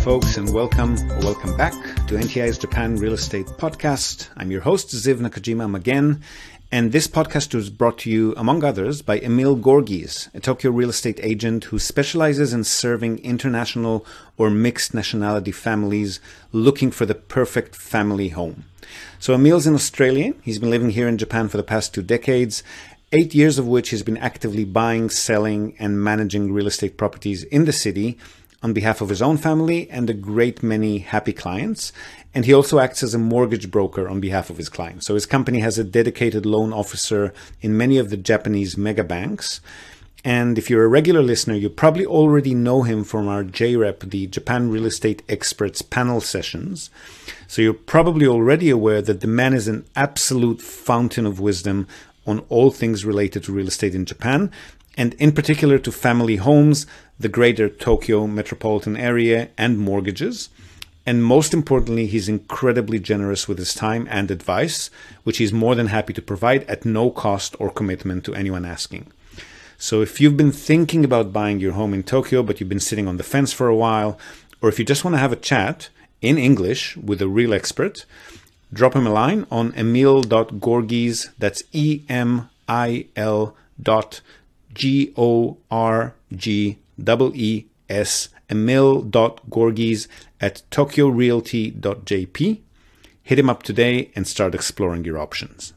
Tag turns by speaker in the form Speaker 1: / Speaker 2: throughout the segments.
Speaker 1: folks, and welcome back to NTI's Japan Real Estate Podcast. I'm your host, Ziv Nakajima again, and this podcast was brought to you, among others, by Emil Gorgies, a Tokyo real estate agent who specializes in serving international or mixed nationality families looking for the perfect family home. So Emil's an Australian. He's been living here in Japan for the past 2 decades, 8 years of which he's been actively buying, selling, and managing real estate properties in the city on behalf of his own family and a great many happy clients. And he also acts as a mortgage broker on behalf of his clients. So his company has a dedicated loan officer in many of the Japanese mega banks. And if you're a regular listener, you probably already know him from our JREP, the Japan Real Estate Experts panel sessions. So you're probably already aware that the man is an absolute fountain of wisdom on all things related to real estate in Japan, and in particular to family homes, the greater Tokyo metropolitan area, and mortgages. And most importantly, he's incredibly generous with his time and advice, which he's more than happy to provide at no cost or commitment to anyone asking. So if you've been thinking about buying your home in Tokyo, but you've been sitting on the fence for a while, or if you just want to have a chat in English with a real expert, drop him a line on emil.gorgies, that's emil.gorgies, emil.gorgies at tokyorealty.jp. Hit him up today and start exploring your options.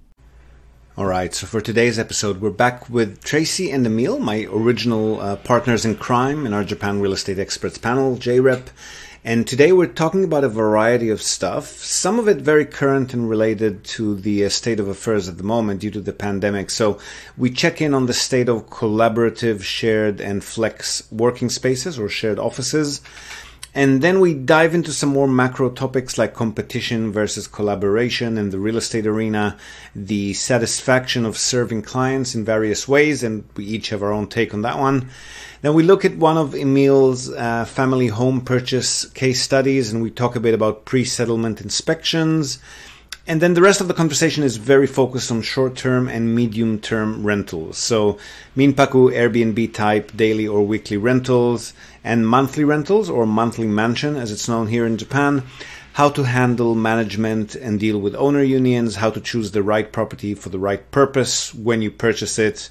Speaker 1: All right, so for today's episode, we're back with Tracy and Emil, my original partners in crime in our Japan Real Estate Experts panel, JREP. And today we're talking about a variety of stuff, some of it very current and related to the state of affairs at the moment due to the pandemic. So we check in on the state of collaborative, shared, and flex working spaces or shared offices. And then we dive into some more macro topics like competition versus collaboration in the real estate arena, the satisfaction of serving clients in various ways, and we each have our own take on that one. Then we look at one of Emil's family home purchase case studies, and we talk a bit about pre-settlement inspections. And then the rest of the conversation is very focused on short-term and medium-term rentals. So Minpaku, Airbnb type, daily or weekly rentals, and monthly rentals, or monthly mansion as it's known here in Japan. How to handle management and deal with owner unions, how to choose the right property for the right purpose when you purchase it.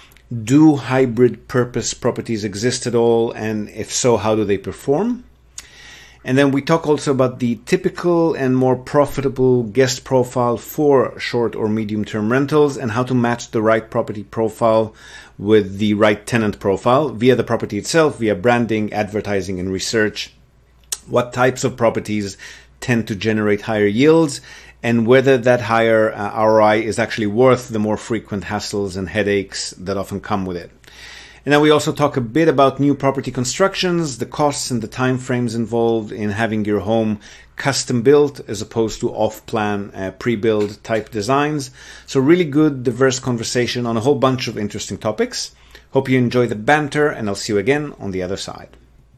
Speaker 1: Do hybrid purpose properties exist at all? And if so, how do they perform? And then we talk also about the typical and more profitable guest profile for short or medium-term rentals and how to match the right property profile with the right tenant profile via the property itself, via branding, advertising, and research. What types of properties tend to generate higher yields, and whether that higher ROI is actually worth the more frequent hassles and headaches that often come with it. And then we also talk a bit about new property constructions, the costs and the time frames involved in having your home custom built as opposed to off-plan pre-build type designs. So really good, diverse conversation on a whole bunch of interesting topics. Hope you enjoy the banter, and I'll see you again on the other side.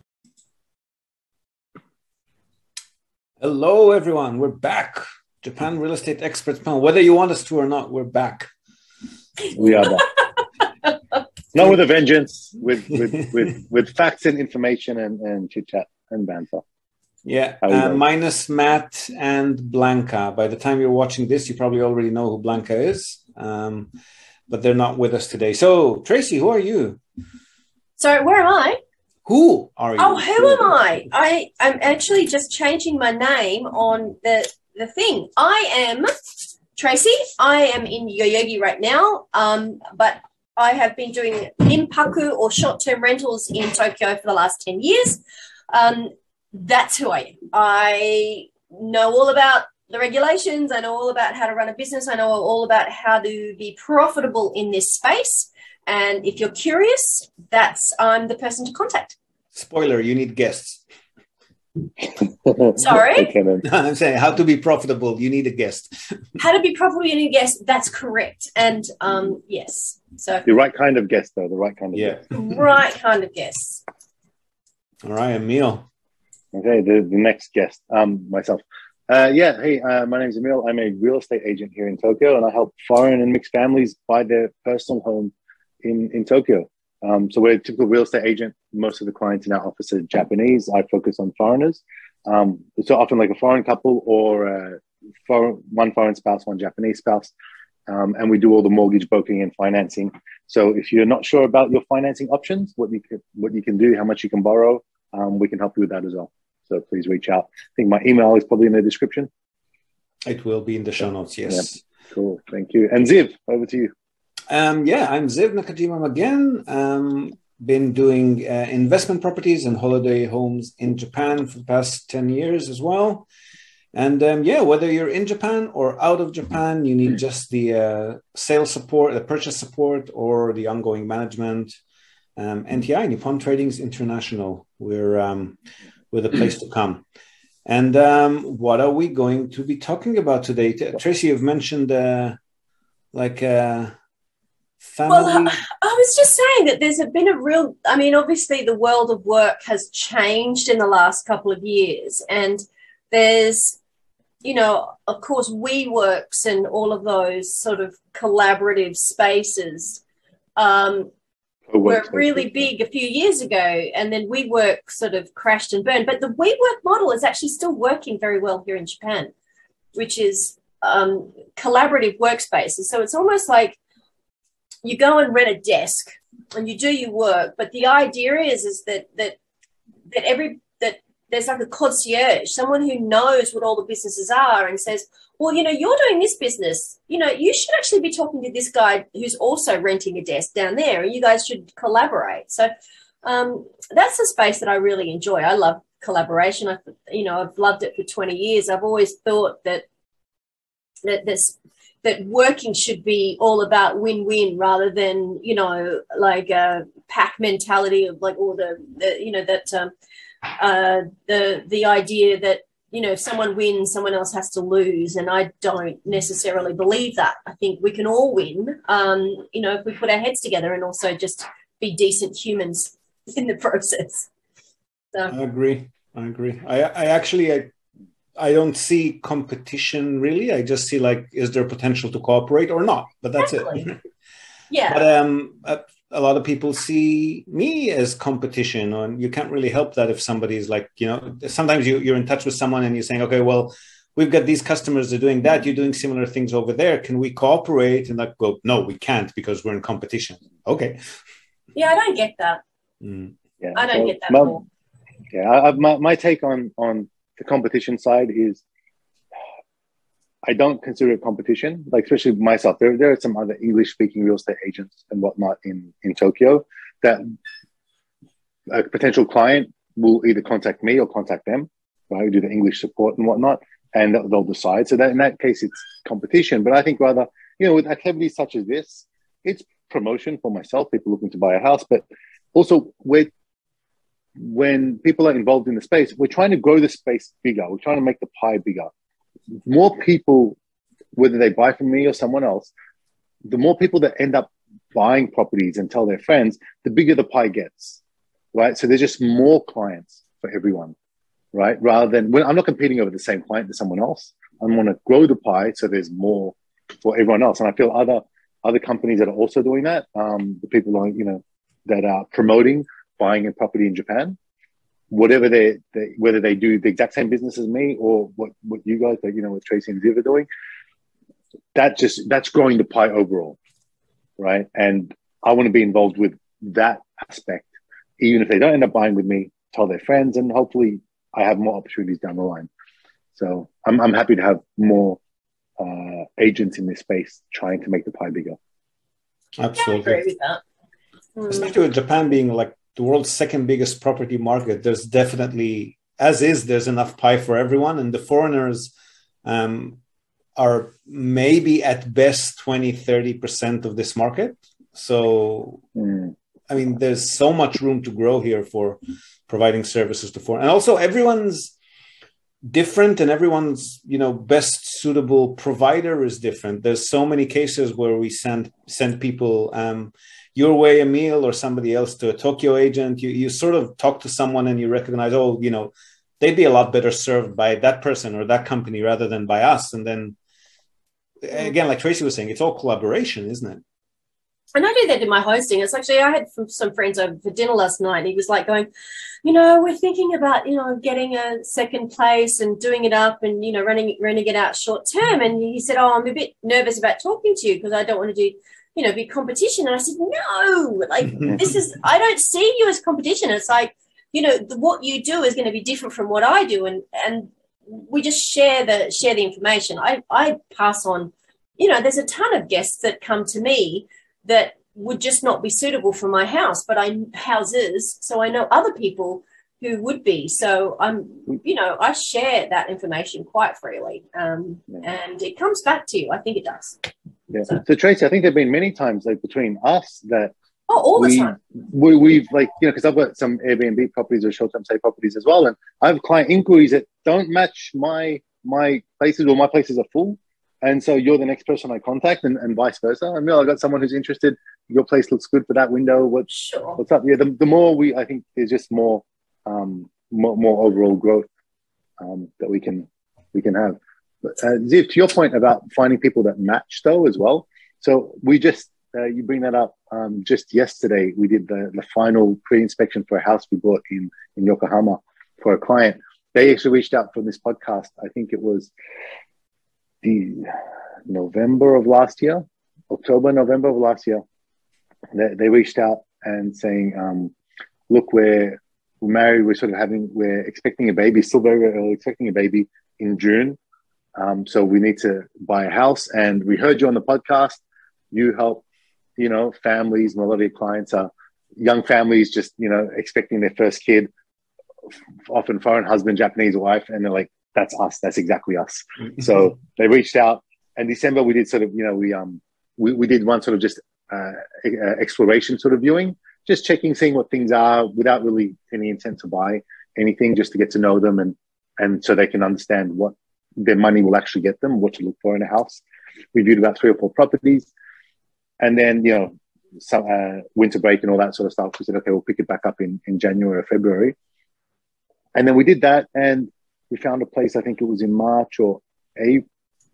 Speaker 1: Hello, everyone. We're back. Japan Real Estate Experts panel. Whether you want us to or not, we're back.
Speaker 2: We are back. Not with a vengeance, with facts and information and chit chat and banter.
Speaker 1: Yeah, minus Matt and Blanca. By the time you're watching this, you probably already know who Blanca is, but they're not with us today. So, Tracy, who are you?
Speaker 3: Sorry, where am I?
Speaker 1: Who are you?
Speaker 3: Oh, who am I? I'm actually just changing my name on the thing. I am Tracy. I am in Yoyogi right now, but I have been doing Minpaku or short-term rentals in Tokyo for the last 10 years. That's who I am. I know all about the regulations. I know all about how to run a business. I know all about how to be profitable in this space. And if you're curious, I'm the person to contact.
Speaker 1: Spoiler, you need guests.
Speaker 3: Sorry?
Speaker 2: Okay, then.
Speaker 1: I'm saying how to be profitable, you need a guest.
Speaker 3: How to be profitable, you need a guest. That's correct. And yes. So
Speaker 2: The right kind of guest, though. The right kind of guest.
Speaker 3: Right kind of guest.
Speaker 1: All right, Emil.
Speaker 2: Okay, the next guest, myself. My name is Emil. I'm a real estate agent here in Tokyo, and I help foreign and mixed families buy their personal home in Tokyo. So we're a typical real estate agent. Most of the clients in our office are Japanese. I focus on foreigners. So often like a foreign couple or one foreign spouse, one Japanese spouse. And we do all the mortgage broking and financing. So if you're not sure about your financing options, what you can do, how much you can borrow, we can help you with that as well. So please reach out. I think my email is probably in the description.
Speaker 1: It will be in the show notes, yes.
Speaker 2: Yep. Cool, thank you. And Ziv, over to you.
Speaker 1: I'm Ziv Nakajima again. Been doing investment properties and holiday homes in Japan for the past 10 years as well. And whether you're in Japan or out of Japan, you need just the sales support, the purchase support, or the ongoing management. NTI, Nippon Tradings International, we're the place to come. And what are we going to be talking about today? Tracy, you've mentioned family.
Speaker 3: Well, I was just saying that there's been a real, obviously the world of work has changed in the last couple of years. And there's, of course, WeWorks and all of those sort of collaborative spaces were really big a few years ago, and then WeWork sort of crashed and burned. But the WeWork model is actually still working very well here in Japan, which is collaborative workspaces. So it's almost like you go and rent a desk and you do your work, but the idea is that there's like a concierge, someone who knows what all the businesses are and says, well, you're doing this business. You should actually be talking to this guy who's also renting a desk down there, and you guys should collaborate. So that's a space that I really enjoy. I love collaboration. I've loved it for 20 years. I've always thought that working should be all about win-win rather than, like a pack mentality of like all the idea that, if someone wins, someone else has to lose. And I don't necessarily believe that. I think we can all win, if we put our heads together and also just be decent humans in the process. So.
Speaker 1: I agree. I don't see competition really. I just see is there potential to cooperate or not? But that's it.
Speaker 3: Yeah.
Speaker 1: But a lot of people see me as competition, and you can't really help that if somebody's sometimes you're in touch with someone and you're saying, okay, well, we've got these customers, they're doing that, you're doing similar things over there. Can we cooperate? And go, no, we can't because we're in competition. Okay.
Speaker 3: Yeah, I don't get that.
Speaker 2: Yeah,
Speaker 3: I don't get that at all.
Speaker 2: Yeah, my take on the competition side is I don't consider it competition, especially myself. There are some other English-speaking real estate agents and whatnot in Tokyo that a potential client will either contact me or contact them, right? Do the English support and whatnot, and they'll decide. So that in that case, it's competition. But I think rather, with activities such as this, it's promotion for myself, people looking to buy a house, but also when people are involved in the space, we're trying to grow the space bigger. We're trying to make the pie bigger. More people, whether they buy from me or someone else, the more people that end up buying properties and tell their friends, the bigger the pie gets, right? So there's just more clients for everyone, right? Rather than, I'm not competing over the same client to someone else. I want to grow the pie so there's more for everyone else. And I feel other companies that are also doing that, the people that are promoting buying a property in Japan, whatever whether they do the exact same business as me or what you guys, what Tracy and Ziv are doing, that's growing the pie overall, right? And I want to be involved with that aspect, even if they don't end up buying with me, tell their friends, and hopefully I have more opportunities down the line. So I'm happy to have more agents in this space trying to make the pie bigger.
Speaker 1: Absolutely.
Speaker 3: I agree with that.
Speaker 1: Especially with Japan being the world's second biggest property market, there's definitely, there's enough pie for everyone. And the foreigners are maybe at best 20-30% of this market. So, there's so much room to grow here for providing services to foreign. And also everyone's different, and everyone's, best suitable provider is different. There's so many cases where we send people your way, Emil, or somebody else to a Tokyo agent. You sort of talk to someone and you recognize, they'd be a lot better served by that person or that company rather than by us. And then again, like Tracy was saying, it's all collaboration, isn't it?
Speaker 3: And I do that in my hosting. It's actually, I had some friends over for dinner last night. And he was like going, you know, we're thinking about, you know, getting a second place and doing it up and, you know, renting it out short term. And he said, oh, I'm a bit nervous about talking to you because I don't want to do, you know, big competition. And I said, no, like I don't see you as competition. It's like, you know, what you do is going to be different from what I do. And we just share the information. I pass on, you know, there's a ton of guests that come to me that would just not be suitable for my house, but houses. So I know other people who would be. So you know, I share that information quite freely, and it comes back to you. I think it does.
Speaker 2: Yeah. So Tracy, I think there've been many times like between us that
Speaker 3: all the time.
Speaker 2: We've like, you know, because I've got some Airbnb properties or short-term stay properties as well, and I have client inquiries that don't match my places, or my places are full. And so you're the next person I contact, and vice versa. I mean, I got someone who's interested. Your place looks good for that window. What's up? Yeah, the more I think there's just more overall growth that we can have. But Ziv, to your point about finding people that match, though, as well. So we just you bring that up. Just yesterday, we did the final pre-inspection for a house we bought in Yokohama for a client. They actually reached out from this podcast. I think it was November of last year, November of last year. They reached out and saying, look, we're married, we're expecting a baby, still very, very early, expecting a baby in June. So we need to buy a house, and we heard you on the podcast. You help, you know, families, and a lot of your clients are young families just, you know, expecting their first kid, often foreign husband, Japanese wife, and they're like, that's us. That's exactly us. So they reached out, and December we did sort of, you know, we did one sort of just exploration sort of viewing, just checking, seeing what things are without really any intent to buy anything, just to get to know them and so they can understand what their money will actually get them, what to look for in a house. We viewed about 3 or 4 properties, and then, you know, some winter break and all that sort of stuff. We said, okay, we'll pick it back up in January or February, and then we did that, and we found a place. I think it was in March or April.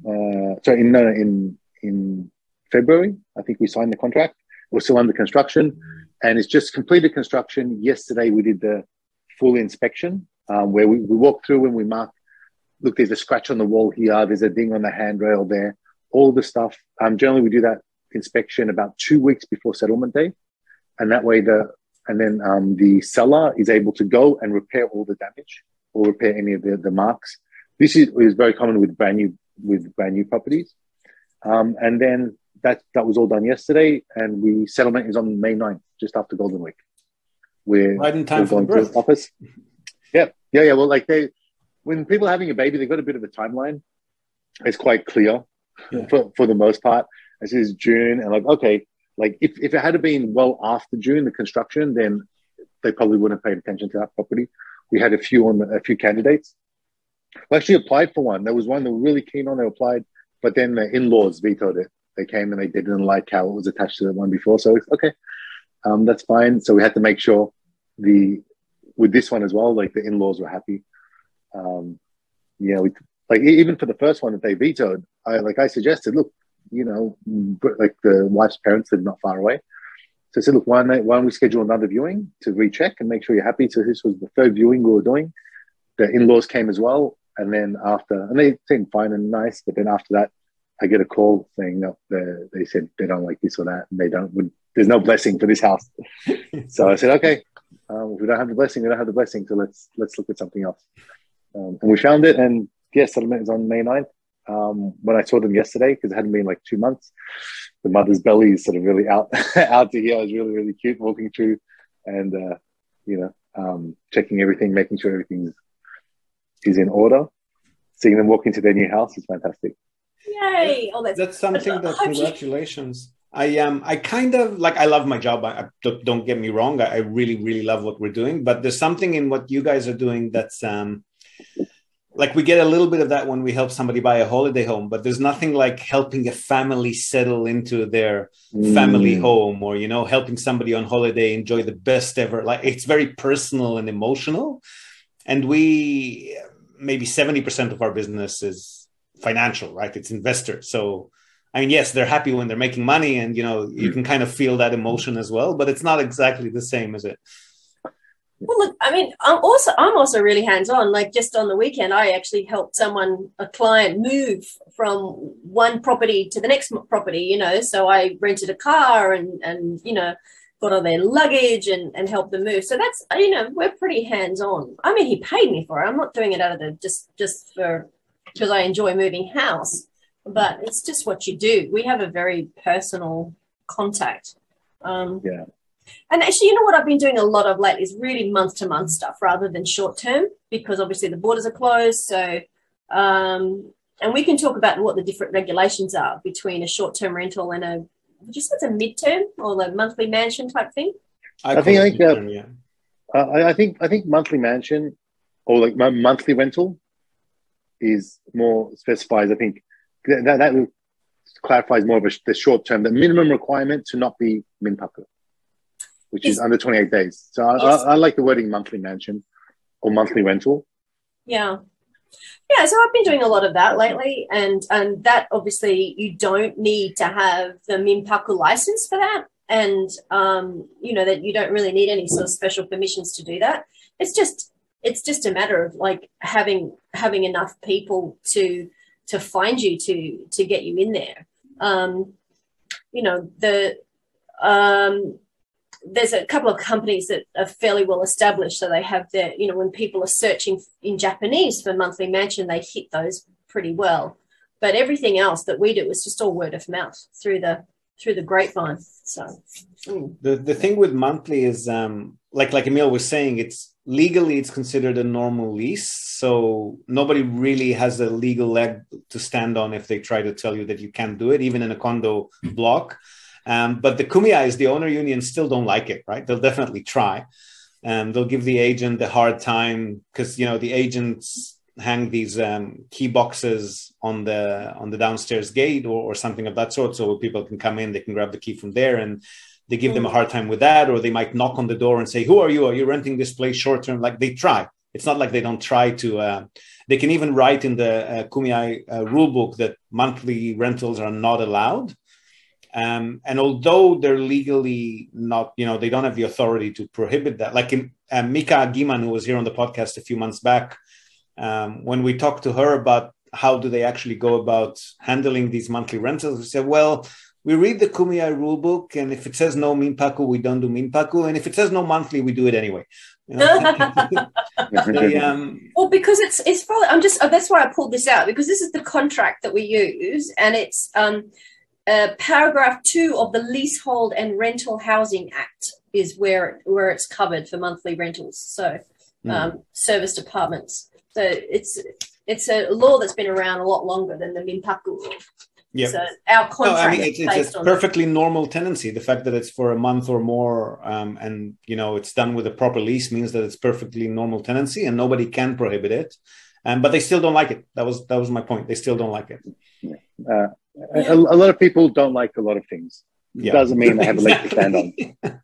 Speaker 2: In February. I think we signed the contract. We're still under construction, and it's just completed construction. Yesterday, we did the full inspection where we walked through and we marked. Look, there's a scratch on the wall here. There's a ding on the handrail there. All the stuff. Generally, we do that inspection about 2 weeks before settlement day, and that way the seller is able to go and repair all the damage or repair any of the marks. This is very common with brand new properties. And then that was all done yesterday, and settlement is on May 9th, just after Golden Week. We're
Speaker 1: right in time for the birth.
Speaker 2: Office. Yeah. Well, like when people are having a baby, they've got a bit of a timeline. It's quite clear for the most part. This is June, and like, okay, like if it had been well after June, the construction, then they probably wouldn't have paid attention to that property. We had a few candidates. We actually applied for one. There was one they were really keen on. They applied, but then the in-laws vetoed it. They came and they didn't like how it was attached to the one before. So it's okay, that's fine. So we had to make sure with this one as well, like the in-laws were happy. Even for the first one that they vetoed, I suggested, look, you know, like the wife's parents live not far away. So I said, look, why don't we schedule another viewing to recheck and make sure you're happy? So this was the 3rd viewing we were doing. The in-laws came as well. And then they seemed fine and nice. But then after that, I get a call saying, no, they said they don't like this or that. And there's no blessing for this house. So I said, okay, if we don't have the blessing, we don't have the blessing. So let's look at something else. And we found it. And yes, settlement is on May 9th. When I saw them yesterday, because it hadn't been like 2 months, the mother's belly is sort of really out to here. It was really, really cute walking through and, checking everything, making sure everything is in order. Seeing them walk into their new house is fantastic.
Speaker 3: Yay! Oh,
Speaker 1: that's something that, congratulations. I kind of like, I love my job. Don't get me wrong. I really, really love what we're doing, but there's something in what you guys are doing that's, like we get a little bit of that when we help somebody buy a holiday home, but there's nothing like helping a family settle into their family home, or, you know, helping somebody on holiday enjoy the best ever. Like, it's very personal and emotional. And maybe 70% of our business is financial, right? It's investors. So I mean, yes, they're happy when they're making money, and you can kind of feel that emotion as well, but it's not exactly the same, is it?
Speaker 3: Well, look, I mean, I'm also really hands-on. Like just on the weekend, I actually helped a client move from one property to the next property, so I rented a car and got all their luggage and helped them move. So that's, we're pretty hands-on. I mean, he paid me for it. I'm not doing it out of the, just for, because I enjoy moving house, but it's just what you do. We have a very personal contact.
Speaker 2: Yeah.
Speaker 3: And actually, you know what I've been doing a lot of lately is really month-to-month stuff rather than short-term, because obviously the borders are closed. So, and we can talk about what the different regulations are between a short-term rental and it's a mid-term or the monthly mansion type thing.
Speaker 2: I think monthly mansion or like monthly rental is more specifies. I think that clarifies more of the short-term, the minimum requirement to not be minpaku, which is under 28 days. So I like the wording monthly mansion or monthly rental.
Speaker 3: Yeah. Yeah, so I've been doing a lot of that lately, and that obviously you don't need to have the minpaku license for that, and that you don't really need any sort of special permissions to do that. It's just a matter of like having enough people to find you to get you in there. There's a couple of companies that are fairly well established. So they have their, when people are searching in Japanese for monthly mansion, they hit those pretty well. But everything else that we do is just all word of mouth through the grapevine. So
Speaker 1: the thing with monthly is like Emil was saying, it's legally it's considered a normal lease. So nobody really has a legal leg to stand on if they try to tell you that you can't do it, even in a condo block. But the kumiais, the owner union, still don't like it, right? They'll definitely try. They'll give the agent a hard time because, the agents hang these key boxes on the downstairs gate or something of that sort. So people can come in, they can grab the key from there, and they give them a hard time with that. Or they might knock on the door and say, "Who are you? Are you renting this place short term?" Like they try. It's not like they don't try to. They can even write in the kumiai rule book that monthly rentals are not allowed. And although they're legally not, they don't have the authority to prohibit that. Like Mika Agiman, who was here on the podcast a few months back, when we talked to her about how do they actually go about handling these monthly rentals, we said, well, we read the kumiai rule book, and if it says no minpaku, we don't do minpaku, and if it says no monthly, we do it anyway.
Speaker 3: Well, because it's probably that's why I pulled this out, because this is the contract that we use, and it's paragraph 2 of the Leasehold and Rental Housing Act is where it's covered for monthly rentals. So serviced apartments. So it's a law that's been around a lot longer than the minpaku law.
Speaker 1: Yeah.
Speaker 3: So our contract
Speaker 1: it's a perfectly normal tenancy. The fact that it's for a month or more, and it's done with a proper lease means that it's perfectly normal tenancy, and nobody can prohibit it. But they still don't like it. That was my point. They still don't like it.
Speaker 2: Yeah. A lot of people don't like a lot of things. It doesn't mean they have a leg to stand on.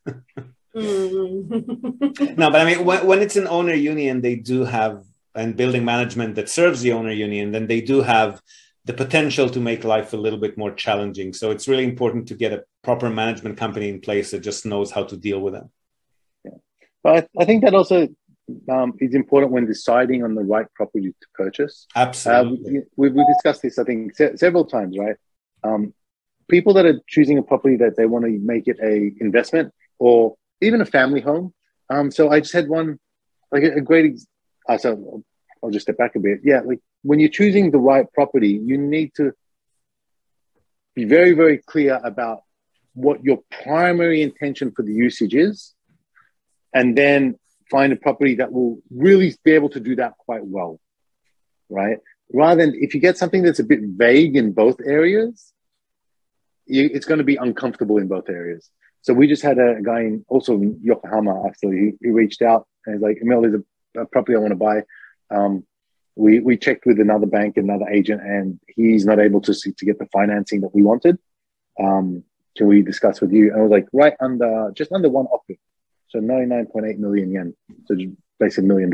Speaker 1: No, but I mean, when it's an owner union, they do have, and building management that serves the owner union, then they do have the potential to make life a little bit more challenging. So it's really important to get a proper management company in place that just knows how to deal with them.
Speaker 2: Yeah. But I think that also is important when deciding on the right property to purchase.
Speaker 1: Absolutely.
Speaker 2: We've discussed this, I think, several times, right? People that are choosing a property that they want to make it a investment or even a family home. So I just had one, like a great, so I'll just step back a bit. Yeah, like when you're choosing the right property, you need to be very, very clear about what your primary intention for the usage is, and then find a property that will really be able to do that quite well, right? Rather than if you get something that's a bit vague in both areas, it's going to be uncomfortable in both areas. So we just had a guy in also in Yokohama, actually, he reached out and he's like, Emil, there's a property I want to buy. We checked with another bank, another agent, and he's not able to get the financing that we wanted. Can we discuss with you? And I was like, just under one offer. So 99.8 million yen. So basically $1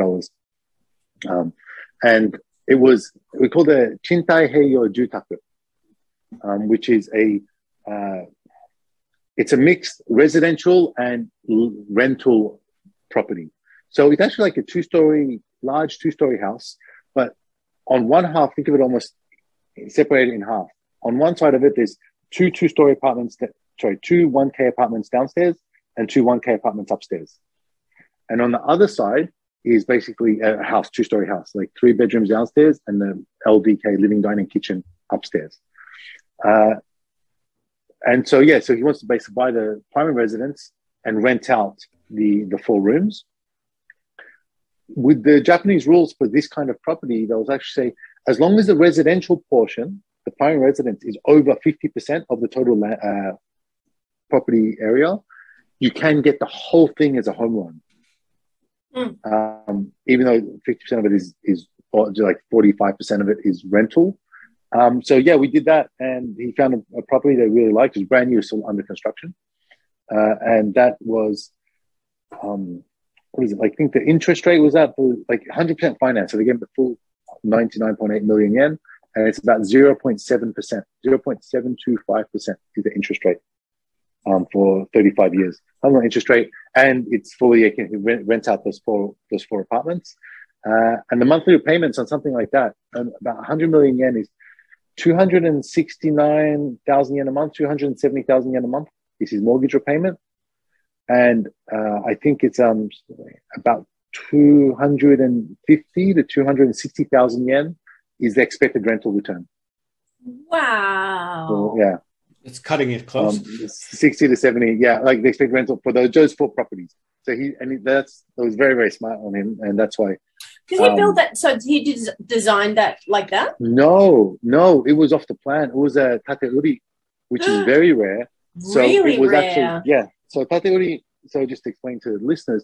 Speaker 2: million. And we called it Chintai Heiyo Jutaku. which is it's a mixed residential and rental property. So it's actually like a large two-story house, but on one half, think of it almost separated in half. On one side of it, there's two 2-story apartments, two 1K apartments downstairs and two 1K apartments upstairs. And on the other side is basically a house, 2-story house, like 3 bedrooms downstairs and the LDK, living, dining, kitchen upstairs. And so, so he wants to basically buy the primary residence and rent out the 4 rooms. With the Japanese rules for this kind of property, they'll actually say, as long as the residential portion, the primary residence, is over 50% of the total property area, you can get the whole thing as a home loan. Even though 50% of it is like 45% of it is rental. So we did that, and he found a property they really liked. It was brand new, still under construction, and that was what is it? Like, I think the interest rate was at like 100% finance, so they gave the full 99.8 million yen, and it's about 0.7%, 0.725% is the interest rate for 35 years. Home loan interest rate, and it's fully, you can rent out those four apartments, and the monthly repayments on something like that, about 100 million yen, is 269,000 yen a month, 270,000 yen a month is his mortgage repayment. And I think it's about 250 to 260,000 yen is the expected rental return.
Speaker 3: Wow.
Speaker 2: So, yeah.
Speaker 1: It's cutting it close.
Speaker 2: 60 to 70, like the expected rental for those 4 properties. So that was very, very smart on him, and that's why.
Speaker 3: Did he build that? So he designed that like that?
Speaker 2: No, it was off the plan. It was a tateuri, which is very rare. So
Speaker 3: really
Speaker 2: it was
Speaker 3: rare.
Speaker 2: Actually, so tateuri. So just to explain to the listeners,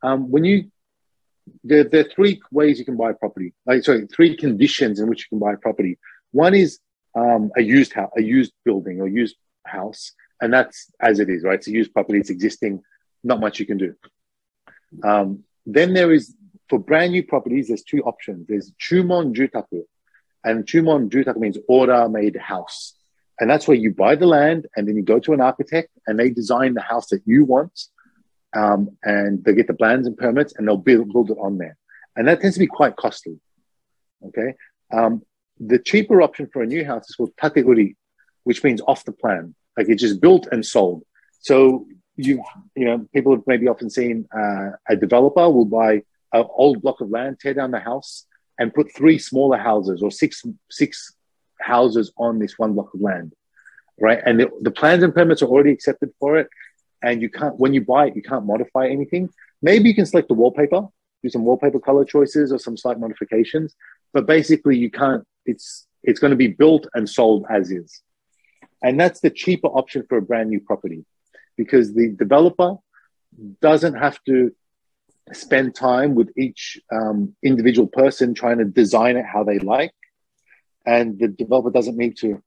Speaker 2: there are 3 ways you can buy property. 3 conditions in which you can buy property. One is a used house, a used building or used house, and that's as it is, right? It's a used property. It's existing. Not much you can do. Then there is, for brand new properties, there's 2 options. There's chumon jutaku, and chumon jutaku means order-made house, and that's where you buy the land and then you go to an architect and they design the house that you want, and they get the plans and permits and they'll build it on there, and that tends to be quite costly. Okay, the cheaper option for a new house is called tateuri, which means off the plan, like it's just built and sold. So people have maybe often seen a developer will buy an old block of land, tear down the house, and put 3 smaller houses or six houses on this one block of land, right? And the plans and permits are already accepted for it, and you can't, when you buy it, you can't modify anything. Maybe you can select the wallpaper, do some wallpaper color choices or some slight modifications, but basically you can't. It's going to be built and sold as is, and that's the cheaper option for a brand new property, because the developer doesn't have to spend time with each individual person trying to design it how they like. And the developer doesn't need to,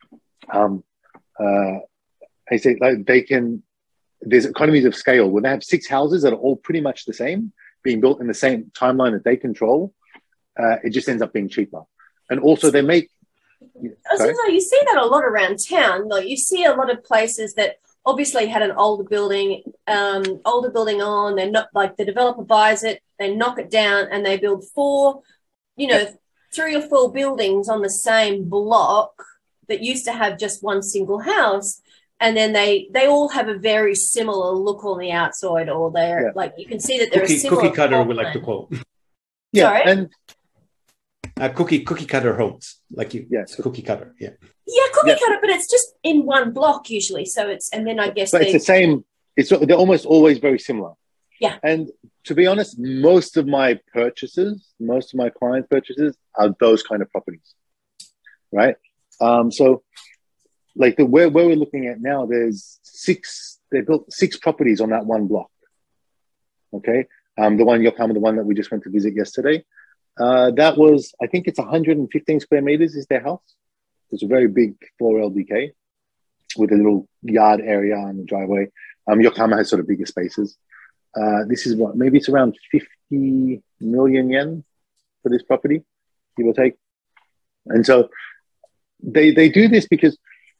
Speaker 2: there's economies of scale. When they have 6 houses that are all pretty much the same, being built in the same timeline that they control, it just ends up being cheaper. And also they make...
Speaker 3: You see that a lot around town. Like, you see a lot of places that obviously had an older building on. They're not, like, the developer buys it, they knock it down, and they build 4, 3 or 4 buildings on the same block that used to have just one single house, and then they all have a very similar look on the outside, or they're like, you can see that they're a similar
Speaker 1: cookie cutter. We like to quote.
Speaker 2: Yeah,
Speaker 3: sorry?
Speaker 2: and
Speaker 1: cookie cutter homes, like you.
Speaker 2: Yes,
Speaker 1: cookie cutter. Yeah.
Speaker 3: Yeah, cookie cutter, but it's just in one block usually. So it's, and then I guess
Speaker 2: it's the same. They're almost always very similar.
Speaker 3: Yeah.
Speaker 2: And to be honest, most of my clients' purchases are those kind of properties, right? So, like where we're looking at now, they built 6 properties on that one block. Okay, the one Yokohama, the one that we just went to visit yesterday, that was, I think it's 115 square meters is their house. It's a very big 4 LDK with a little yard area and the driveway. Yokohama has sort of bigger spaces. This is maybe it's around 50 million yen for this property, give or take. And so they do this because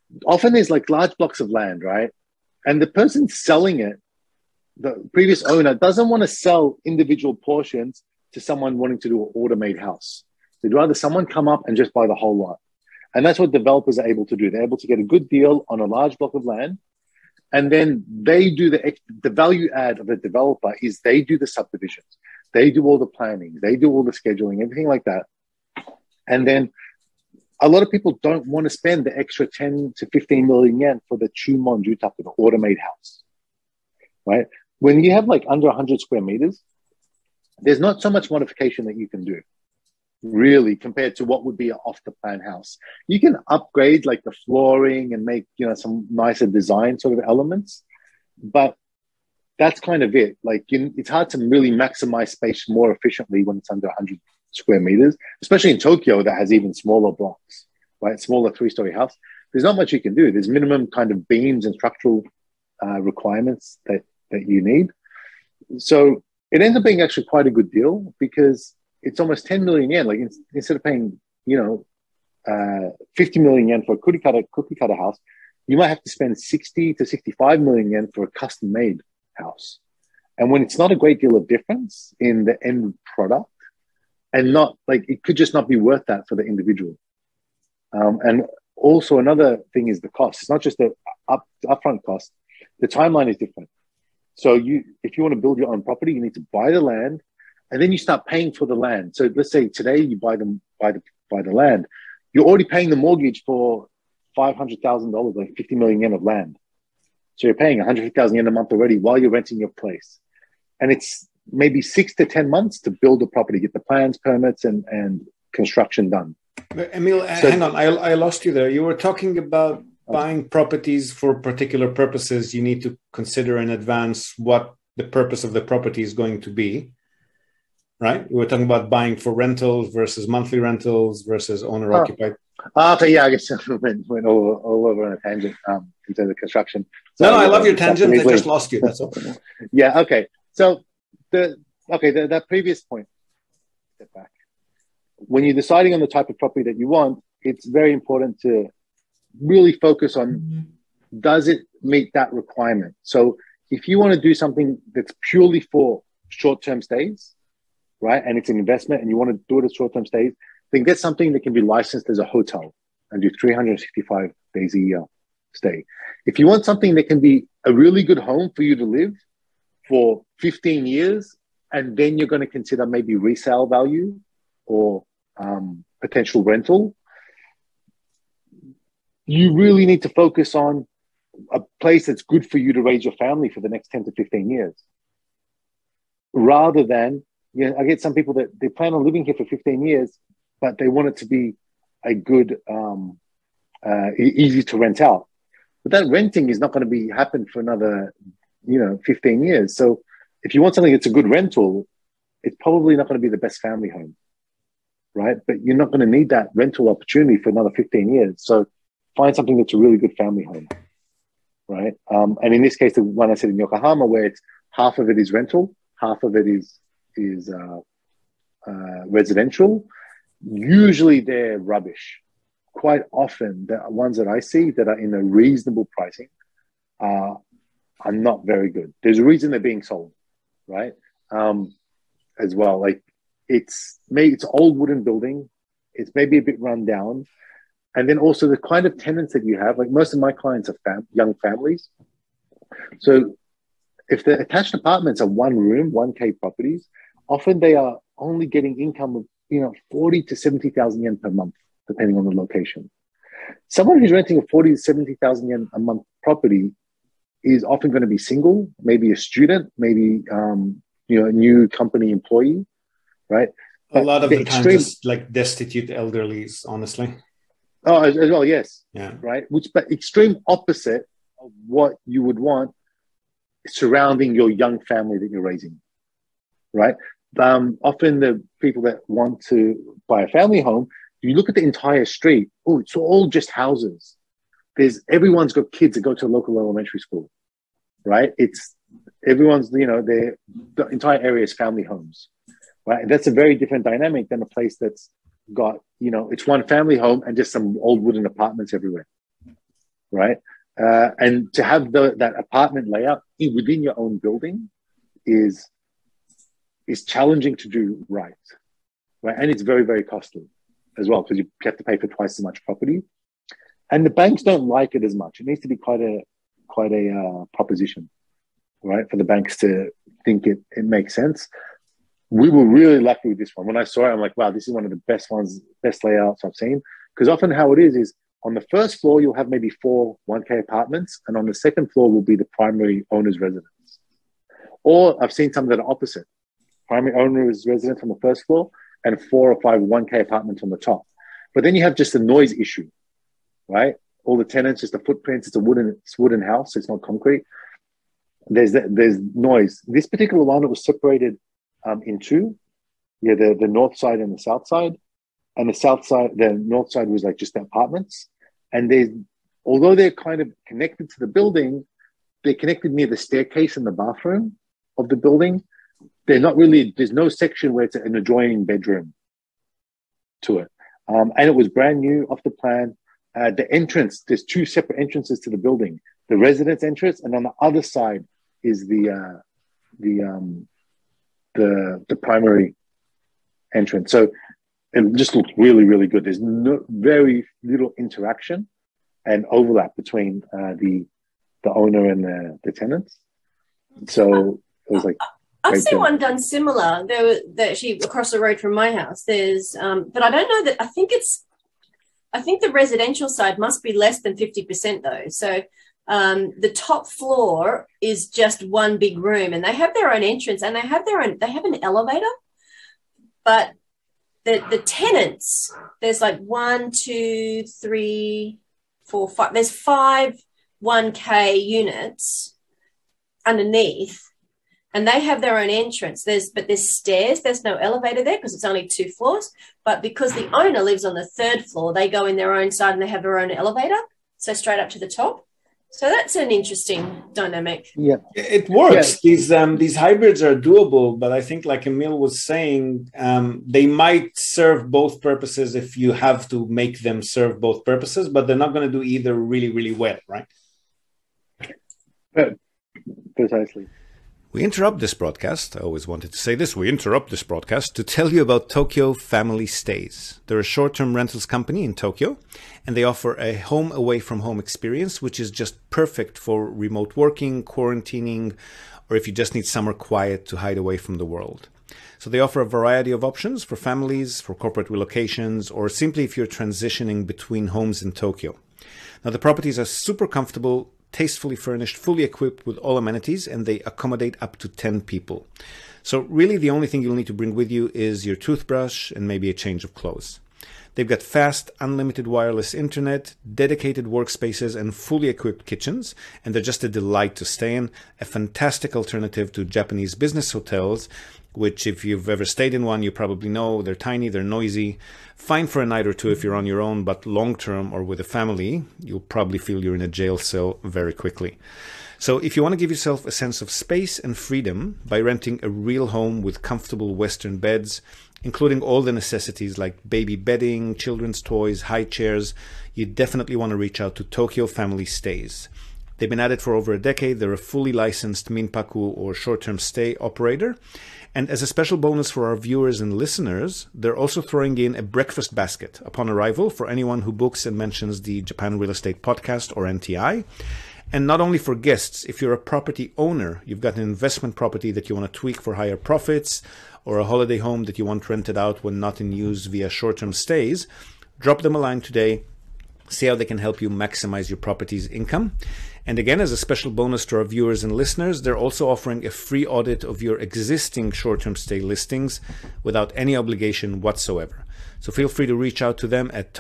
Speaker 2: often there's like large blocks of land, right? And the person selling it, the previous owner, doesn't want to sell individual portions to someone wanting to do an automate house. They'd rather someone come up and just buy the whole lot. And that's what developers are able to do. They're able to get a good deal on a large block of land. And then they do the value add of the developer is they do the subdivisions. They do all the planning. They do all the scheduling, everything like that. And then a lot of people don't want to spend the extra 10 to 15 million yen for the Chumon Jutaku, the automate house, right? When you have like under 100 square meters, there's not so much modification that you can do, really, compared to what would be an off-the-plan house. You can upgrade like the flooring and make, some nicer design sort of elements, but that's kind of it. Like, it's hard to really maximize space more efficiently when it's under 100 square meters, especially in Tokyo that has even smaller blocks, right? Smaller 3-story house. There's not much you can do. There's minimum kind of beams and structural requirements that you need. So it ends up being actually quite a good deal because it's almost 10 million yen. Like instead of paying, 50 million yen for a cookie cutter house, you might have to spend 60 to 65 million yen for a custom made house. And when it's not a great deal of difference in the end product, and not like it could just not be worth that for the individual. And also another thing is the cost. It's not just the upfront cost. The timeline is different. So if you want to build your own property, you need to buy the land, and then you start paying for the land. So let's say today you buy the land, you're already paying the mortgage for $500,000, like 50 million yen of land. So you're paying 150,000 yen a month already while you're renting your place, and it's maybe 6 to 10 months to build a property, get the plans, permits, and construction done.
Speaker 1: But Emil, hang on, I lost you there. You were talking about buying properties for particular purposes. You need to consider in advance what the purpose of the property is going to be, right? We were talking about buying for rentals versus monthly rentals versus owner-occupied.
Speaker 2: Okay, yeah, I guess I went all over on a tangent in terms of construction. So,
Speaker 1: no, I love your tangent. I just lost you, that's all.
Speaker 2: Yeah, okay. So that previous point, step back. When you're deciding on the type of property that you want, it's very important to really focus on, does it meet that requirement? So if you want to do something that's purely for short-term stays, right, and it's an investment and you want to do it as short-term stays, then get something that can be licensed as a hotel and do 365 days a year stay. If you want something that can be a really good home for you to live for 15 years, and then you're going to consider maybe resale value or potential rental, you really need to focus on a place that's good for you to raise your family for the next 10 to 15 years. Rather than, I get some people that they plan on living here for 15 years, but they want it to be a good, easy to rent out. But that renting is not going to happen for another, 15 years. So if you want something that's a good rental, it's probably not going to be the best family home, right? But you're not going to need that rental opportunity for another 15 years. So find something that's a really good family home, right? And in this case, the one I said in Yokohama, where it's half of it is rental, half of it is residential. Usually they're rubbish. Quite often, the ones that I see that are in a reasonable pricing are not very good. There's a reason they're being sold, right? As well, like it's old wooden building. It's maybe a bit run down. And then also the kind of tenants that you have, like most of my clients are young families. So if the attached apartments are 1 room, 1K properties, often they are only getting income of, 40 to 70,000 yen per month, depending on the location. Someone who's renting a 40 to 70,000 yen a month property is often going to be single, maybe a student, maybe, a new company employee, right?
Speaker 1: A lot of the time, just like destitute elderlies, honestly.
Speaker 2: Oh, as well, yes.
Speaker 1: Yeah.
Speaker 2: Right. But extreme opposite of what you would want surrounding your young family that you're raising, right? Often the people that want to buy a family home, you look at the entire street. Oh, it's all just houses. Everyone's got kids that go to a local elementary school, right? Everyone's, the entire area is family homes, right? And that's a very different dynamic than a place that's got, it's one family home and just some old wooden apartments everywhere. right? And to have that apartment layout within your own building is challenging to do right? And it's very, very costly as well because you have to pay for twice as much property. And the banks don't like it as much. It needs to be quite a proposition, right, for the banks to think it makes sense. We were really lucky with this one. When I saw it, I'm like, wow, this is one of the best layouts I've seen. Because often how it is on the first floor, you'll have maybe 4 1K apartments, and on the second floor will be the primary owner's residence. Or I've seen some that are opposite. Primary owner's residence on the first floor and 4 or 5 1K apartments on the top. But then you have just a noise issue, right? All the tenants, just the footprints, it's wooden house, it's not concrete. There's noise. This particular one, it was separated in 2. Yeah, the north side and the south side. And the north side was like just the apartments. And although they're kind of connected to the building, they're connected near the staircase and the bathroom of the building. They're not really, there's no section where it's an adjoining bedroom to it. And it was brand new, off the plan. The entrance, there's 2 separate entrances to the building. The residence entrance, and on the other side is the primary entrance. So it just looked really, really good. There's very little interaction and overlap between the owner and the tenants. So it was like,
Speaker 3: I've seen one done similar. They're actually across the road from my house. There's, but I don't know that. I think the residential side must be less than 50% though. So the top floor is just one big room, and they have their own entrance, and they have an elevator. But the tenants, there's like 1, 2, 3, 4, 5. There's 5 1K units underneath. And they have their own entrance. There's stairs. There's no elevator there because it's only 2 floors. But because the owner lives on the 3rd floor, they go in their own side and they have their own elevator. So straight up to the top. So that's an interesting dynamic.
Speaker 2: Yeah,
Speaker 1: it works. Yeah. These hybrids are doable, but I think, like Emil was saying, they might serve both purposes if you have to make them serve both purposes. But they're not going to do either really, really well, right?
Speaker 2: Precisely.
Speaker 1: We interrupt this broadcast. I always wanted to say this. We interrupt this broadcast to tell you about Tokyo Family Stays. They're a short-term rentals company in Tokyo, and they offer a home away from home experience, which is just perfect for remote working, quarantining, or if you just need somewhere quiet to hide away from the world. So they offer a variety of options for families, for corporate relocations, or simply if you're transitioning between homes in Tokyo. Now, the properties are super comfortable, tastefully furnished, fully equipped with all amenities, and they accommodate up to 10 people. So really the only thing you'll need to bring with you is your toothbrush and maybe a change of clothes. They've got fast, unlimited wireless internet, dedicated workspaces, and fully equipped kitchens, and they're just a delight to stay in, a fantastic alternative to Japanese business hotels, which if you've ever stayed in one, you probably know they're tiny, they're noisy, fine for a night or two if you're on your own, but long-term or with a family, you'll probably feel you're in a jail cell very quickly. So if you want to give yourself a sense of space and freedom by renting a real home with comfortable Western beds, including all the necessities like baby bedding, children's toys, high chairs, you definitely want to reach out to Tokyo Family Stays. They've been at it for over a decade. They're a fully licensed Minpaku or short-term stay operator. And as a special bonus for our viewers and listeners, they're also throwing in a breakfast basket upon arrival for anyone who books and mentions the Japan Real Estate Podcast or NTI. And not only for guests, if you're a property owner, you've got an investment property that you want to tweak for higher profits, or a holiday home that you want rented out when not in use via short-term stays, drop them a line today. See how they can help you maximize your property's income. And again, as a special bonus to our viewers and listeners, they're also offering a free audit of your existing short-term stay listings without any obligation whatsoever. So feel free to reach out to them at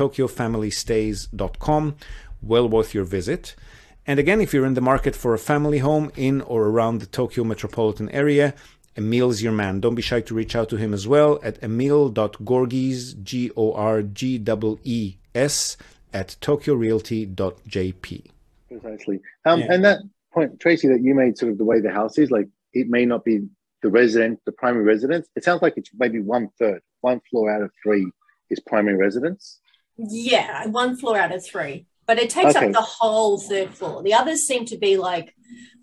Speaker 1: tokyofamilystays.com. Well worth your visit. And again, if you're in the market for a family home in or around the Tokyo metropolitan area, Emil's your man. Don't be shy to reach out to him as well at emil.gorgees, Gorgees, at tokyorealty.jp.
Speaker 2: Precisely. And that point, Tracy, that you made, sort of the way the house is, like it may not be the primary residence. It sounds like it's maybe 1/3, 1 floor out of 3 is primary residence.
Speaker 3: Yeah, 1 floor out of 3. but it takes
Speaker 2: Okay.
Speaker 3: up the whole third floor. The others seem to be like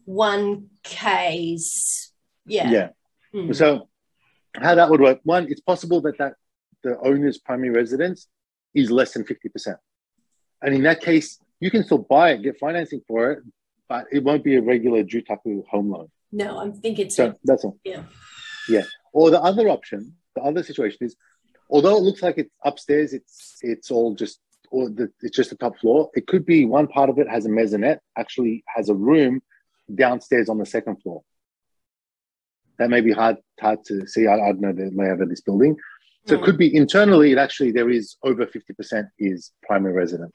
Speaker 3: 1Ks. Yeah.
Speaker 2: Yeah. So how that would work? One, it's possible that the owner's primary residence is less than 50%, and in that case, you can still buy it, get financing for it, but it won't be a regular Jutaku home loan.
Speaker 3: No, I think it's
Speaker 2: That's all.
Speaker 3: Yeah.
Speaker 2: Yeah. Or the other option, the other situation is, although it looks like it's upstairs, it's all just, it's just the top floor. It could be one part of it has a maisonette, actually has a room downstairs on the second floor. That may be hard to see. I don't know the layout of this building. So it could be internally, there is over 50% is primary residence.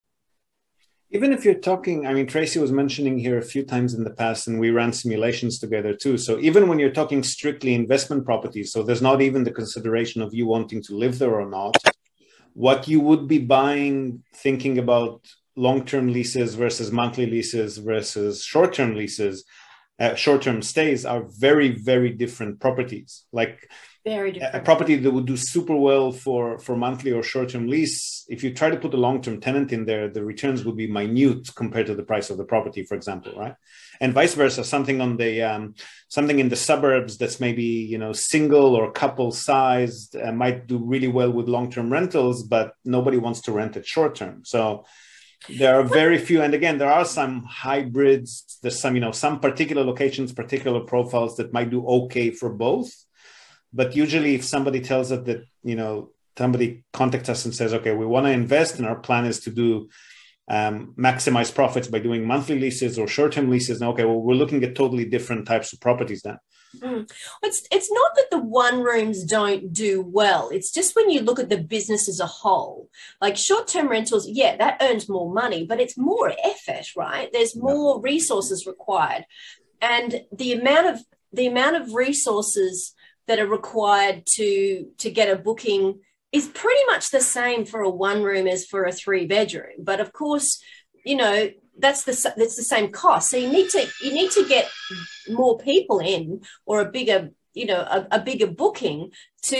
Speaker 1: Even if you're talking, I mean, Tracy was mentioning here a few times in the past, and we ran simulations together too. So even when you're talking strictly investment properties, so there's not even the consideration of you wanting to live there or not, what you would be buying, thinking about long-term leases versus monthly leases versus short-term leases, short-term stays are very, very different properties. Like
Speaker 3: very different.
Speaker 1: A property that would do super well for monthly or short-term lease, if you try to put a long-term tenant in there, the returns would be minute compared to the price of the property, for example, right? And vice versa, something on the something in the suburbs that's maybe single or couple sized might do really well with long-term rentals, but nobody wants to rent it short-term. So there are very few, and again, there are some hybrids. There's some particular locations, particular profiles that might do okay for both. But usually if somebody tells us that, somebody contacts us and says, okay, we want to invest and our plan is to do maximize profits by doing monthly leases or short-term leases. And okay, well, we're looking at totally different types of properties then.
Speaker 3: It's not that the one rooms don't do well. It's just when you look at the business as a whole, like short-term rentals, yeah, that earns more money, but it's more effort, right? There's more resources required. And the amount of resources that are required to get a booking is pretty much the same for a one room as for a 3-bedroom. But of course, that's the same cost. So you need to get more people in, or a bigger booking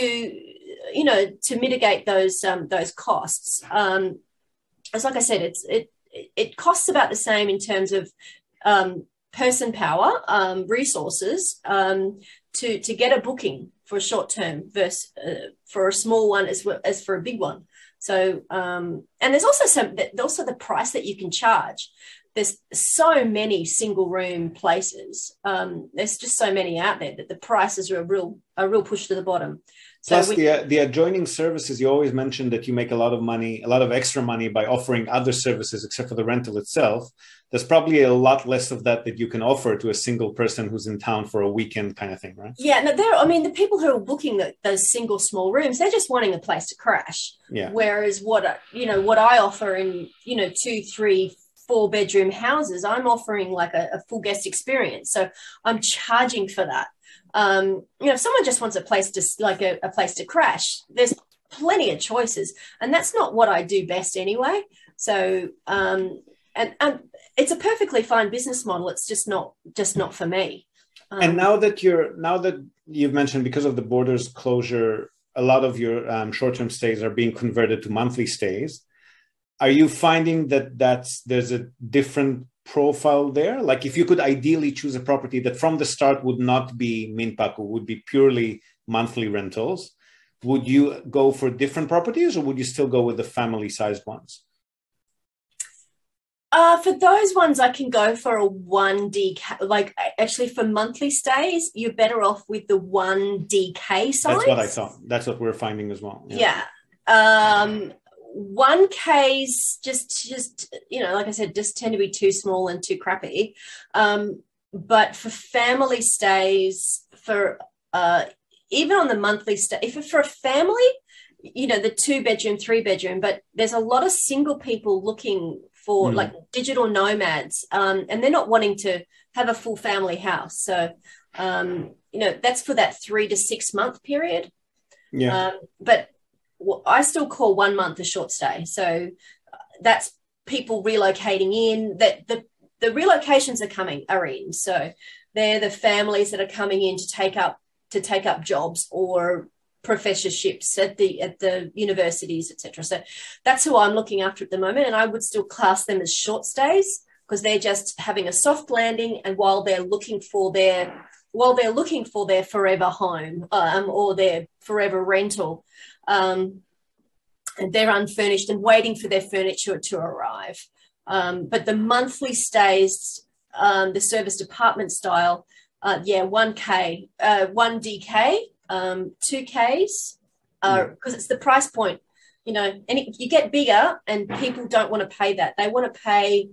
Speaker 3: to mitigate those costs. As like I said, it costs about the same in terms of person power, resources, to get a booking for a short term versus for a small one as well as for a big one. So and there's also the price that you can charge. There's so many single room places. There's just so many out there that the prices are a real push to the bottom. So
Speaker 1: plus the adjoining services, you always mentioned that you make a lot of extra money by offering other services except for the rental itself. There's probably a lot less of that you can offer to a single person who's in town for a weekend kind of thing, right? Yeah,
Speaker 3: no, the people who are booking those single small rooms, they're just wanting a place to crash.
Speaker 1: Yeah.
Speaker 3: Whereas what I offer in 2, 3, 4-bedroom houses, I'm offering like a full guest experience. So I'm charging for that. If someone just wants a place to crash, there's plenty of choices, and that's not what I do best anyway. So and it's a perfectly fine business model. It's just not for me.
Speaker 1: And now that you've mentioned, because of the borders closure, a lot of your short-term stays are being converted to monthly stays. Are you finding that there's a different profile there? Like if you could ideally choose a property that from the start would not be Minpaku, would be purely monthly rentals, would you go for different properties, or would you still go with the family-sized ones?
Speaker 3: For those ones, I can go for a 1DK. Like actually for monthly stays, you're better off with the 1DK size.
Speaker 1: That's what I thought. That's what we're finding as well.
Speaker 3: Yeah. 1Ks just like I said, just tend to be too small and too crappy. But for family stays, for even on the monthly stay, if for a family, the 2-bedroom, 3-bedroom, but there's a lot of single people looking for like digital nomads, and they're not wanting to have a full family house. So, that's for that 3 to 6 month period.
Speaker 1: Yeah.
Speaker 3: But I still call 1 month a short stay. So that's people relocating in, that the relocations are in. So they're the families that are coming in to take up jobs, or professorships at the universities, etc. So that's who I'm looking after at the moment, and I would still class them as short stays because they're just having a soft landing, and while they're looking for their forever home or their forever rental, and they're unfurnished and waiting for their furniture to arrive. But the monthly stays, the service department style, 1K, 1 DK, 2Ks, because it's the price point, and you get bigger and people don't want to pay that. They want to pay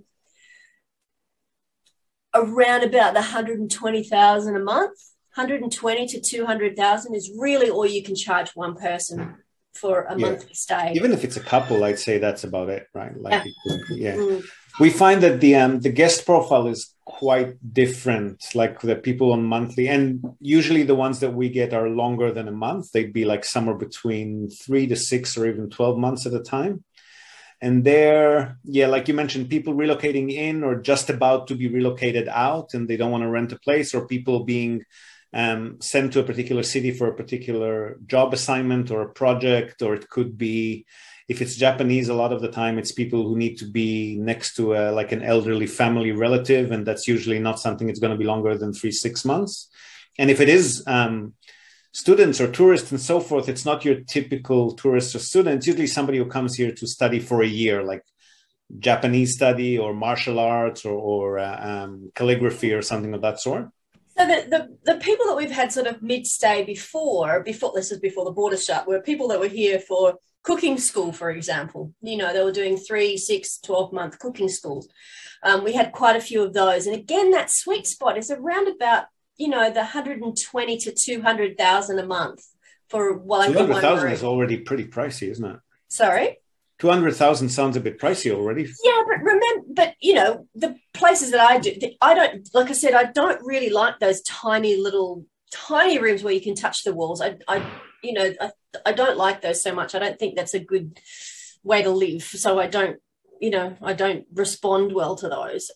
Speaker 3: around about the 120,000 a month. 120 to 200,000 is really all you can charge one person for a monthly stay.
Speaker 1: Even if it's a couple, I'd say that's about it, right? We find that the guest profile is quite different, like the people on monthly, and usually the ones that we get are longer than a month. They'd be like somewhere between 3 to 6 or even 12 months at a time. And they're, like you mentioned, people relocating in or just about to be relocated out and they don't want to rent a place, or people being sent to a particular city for a particular job assignment or a project, or it could be, if it's Japanese, a lot of the time it's people who need to be next to an elderly family relative, and that's usually not something that's going to be longer than 3-6 months. And if it is students or tourists and so forth, it's not your typical tourist or student. It's usually somebody who comes here to study for a year, like Japanese study or martial arts or calligraphy or something of that sort.
Speaker 3: So the people that we've had sort of mid-stay before this is before the border shut, were people that were here for cooking school, for example. They were doing 3, 6, 12-month cooking schools. We had quite a few of those. And again, that sweet spot is around about, the 120 to 200,000 a month for
Speaker 1: 200,000 is already pretty pricey, isn't it?
Speaker 3: Sorry?
Speaker 1: 200,000 sounds a bit pricey already.
Speaker 3: Yeah, but the places that I do, I don't, like I said, I don't really like those tiny rooms where you can touch the walls. I don't like those so much. I don't think that's a good way to live. So I don't respond well to those.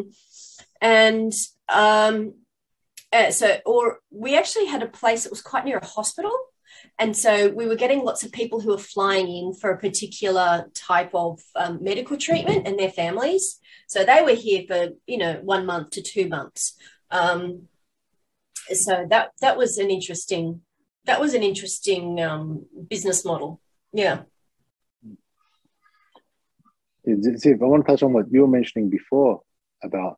Speaker 3: Or we actually had a place that was quite near a hospital. And so we were getting lots of people who were flying in for a particular type of medical treatment and their families. So they were here for, 1 month to 2 months. So that was an interesting business model. Yeah.
Speaker 2: Ziv, I want to touch on what you were mentioning before about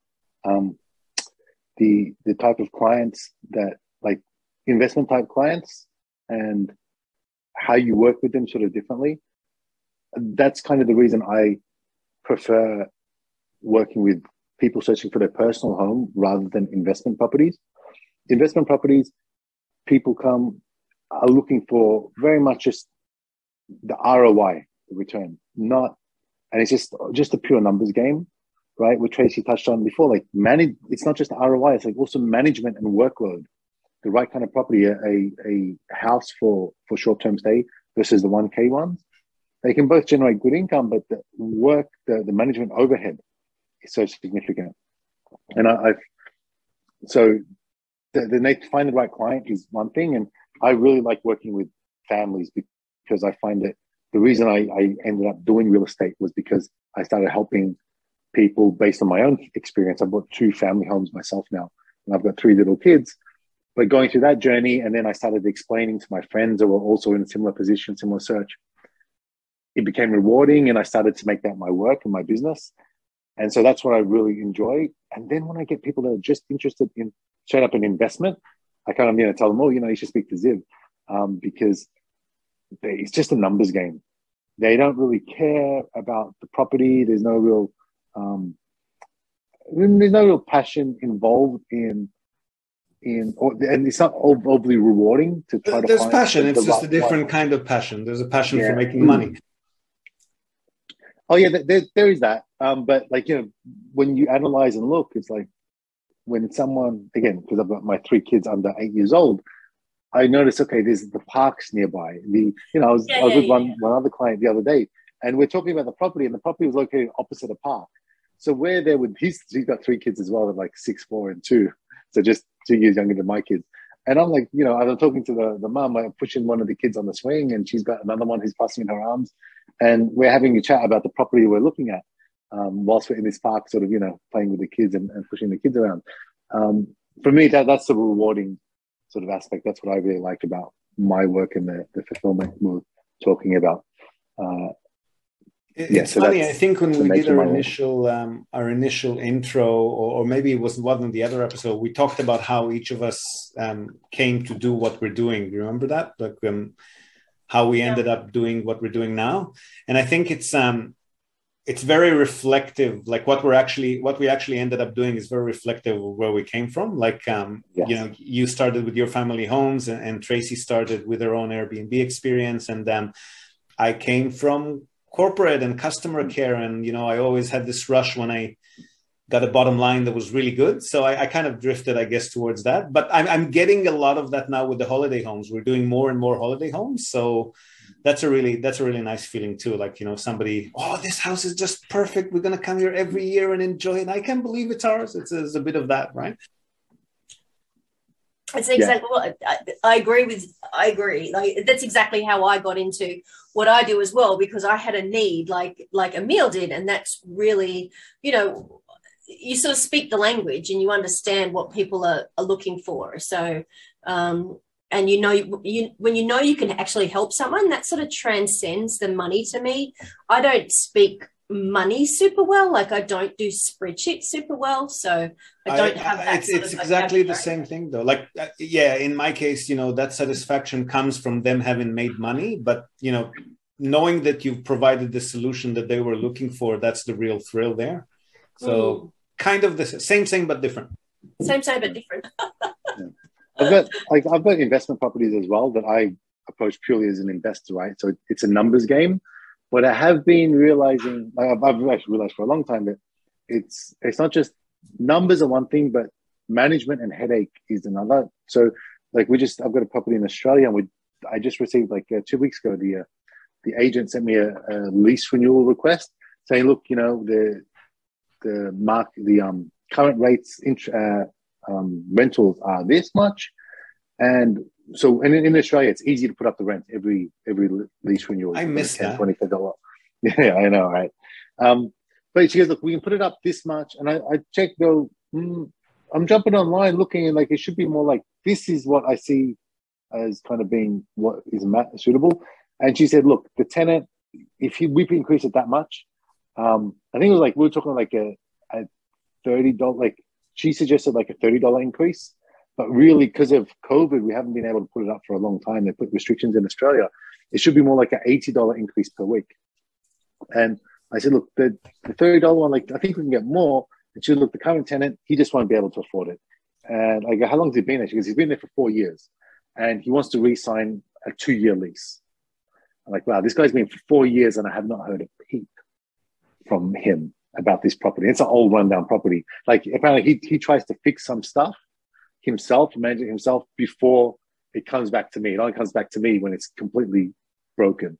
Speaker 2: the type of clients that, like, investment type clients, and how you work with them sort of differently. That's kind of the reason I prefer working with people searching for their personal home rather than investment properties. Investment properties, people are looking for very much just the ROI, the return, and it's just a pure numbers game, right? What Tracy touched on before, like it's not just ROI, it's like also management and workload. The right kind of property, a house for short-term stay versus the 1K ones, they can both generate good income, but the work, the management overhead is so significant. And so find the right client is one thing. And I really like working with families because I find that the reason I ended up doing real estate was because I started helping people based on my own experience. I bought 2 family homes myself now, and I've got 3 little kids. But going through that journey, and then I started explaining to my friends who were also in a similar position, similar search, it became rewarding, and I started to make that my work and my business. And so that's what I really enjoy. And then when I get people that are just interested in straight up an investment, I kind of tell them, you should speak to Ziv, because it's just a numbers game. They don't really care about the property. There's no real passion involved and it's not overly rewarding to try to
Speaker 1: There's
Speaker 2: find
Speaker 1: passion. It's just a different kind of passion. There's a passion for making money.
Speaker 2: Oh yeah, there is that. But when you analyze and look, it's like when someone, again, because I've got my 3 kids under 8 years old, I noticed, okay, there's the parks nearby. I was with one other client the other day, and we're talking about the property, and the property was located opposite a park. So we're there with he's got 3 kids as well, at like 6, 4, and 2. So just 2 years younger than my kids. And I'm like, I'm talking to the mum, I'm pushing one of the kids on the swing, and she's got another one who's passing in her arms. And we're having a chat about the property we're looking at, whilst we're in this park, sort of, playing with the kids and pushing the kids around. For me, that's the rewarding sort of aspect. That's what I really like about my work and the fulfillment we're talking about.
Speaker 1: It's funny. I think when we did our initial intro, or maybe it was one of the other episode, we talked about how each of us came to do what we're doing. Do you remember that? Like how we ended up doing what we're doing now. And I think it's very reflective. Like what we actually ended up doing is very reflective of where we came from. Like you started with your family homes, and Tracy started with her own Airbnb experience, and I came from corporate and customer care, and I always had this rush when I got a bottom line that was really good, so I kind of drifted, I guess, towards that. But I'm getting a lot of that now with the holiday homes. We're doing more and more holiday homes, so that's a really nice feeling too. Like, somebody, this house is just perfect, we're gonna come here every year and enjoy it, I can't believe it's ours. It's a bit of that, right?
Speaker 3: It's exactly what I agree. Like, that's exactly how I got into what I do as well, because I had a need like Emil did. And that's really, you sort of speak the language and you understand what people are looking for. So, and when you can actually help someone, that sort of transcends the money to me. I don't speak money super well. Like, I don't do spreadsheets super well, so I don't have that.
Speaker 1: It's exactly the same thing though. Like, in my case, that satisfaction comes from them having made money, but knowing that you've provided the solution that they were looking for, that's the real thrill there. So kind of the same but different.
Speaker 3: Same but different.
Speaker 2: I've got investment properties as well that I approach purely as an investor, right? So it's a numbers game. But I have been realizing, I've actually realized for a long time, that it's not just numbers are one thing, but management and headache is another. So, like, I've got a property in Australia, and I just received 2 weeks ago, the agent sent me a lease renewal request saying, look, the current rates rentals are this much, and so in Australia, it's easy to put up the rent every lease renewal.
Speaker 1: I miss that.
Speaker 2: $25. Yeah, I know, right? But she goes, look, we can put it up this much. And I checked, I'm jumping online looking, and it should be more like, this is what I see as kind of being what is suitable. And she said, look, the tenant, if we increase it that much, I think it was we were talking a $30, she suggested a $30 increase. But really, because of COVID, we haven't been able to put it up for a long time. They put restrictions in Australia. It should be more like an $80 increase per week. And I said, look, the $30 one, I think we can get more. And she said, look, the current tenant, he just won't be able to afford it. And I go, how long has he been there? She goes, he's been there for 4 years. And he wants to re-sign a 2-year lease. I'm like, wow, this guy's been for 4 years, and I have not heard a peep from him about this property. It's an old rundown property. Apparently he tries to fix some stuff himself, manage it himself before it comes back to me. It only comes back to me when it's completely broken.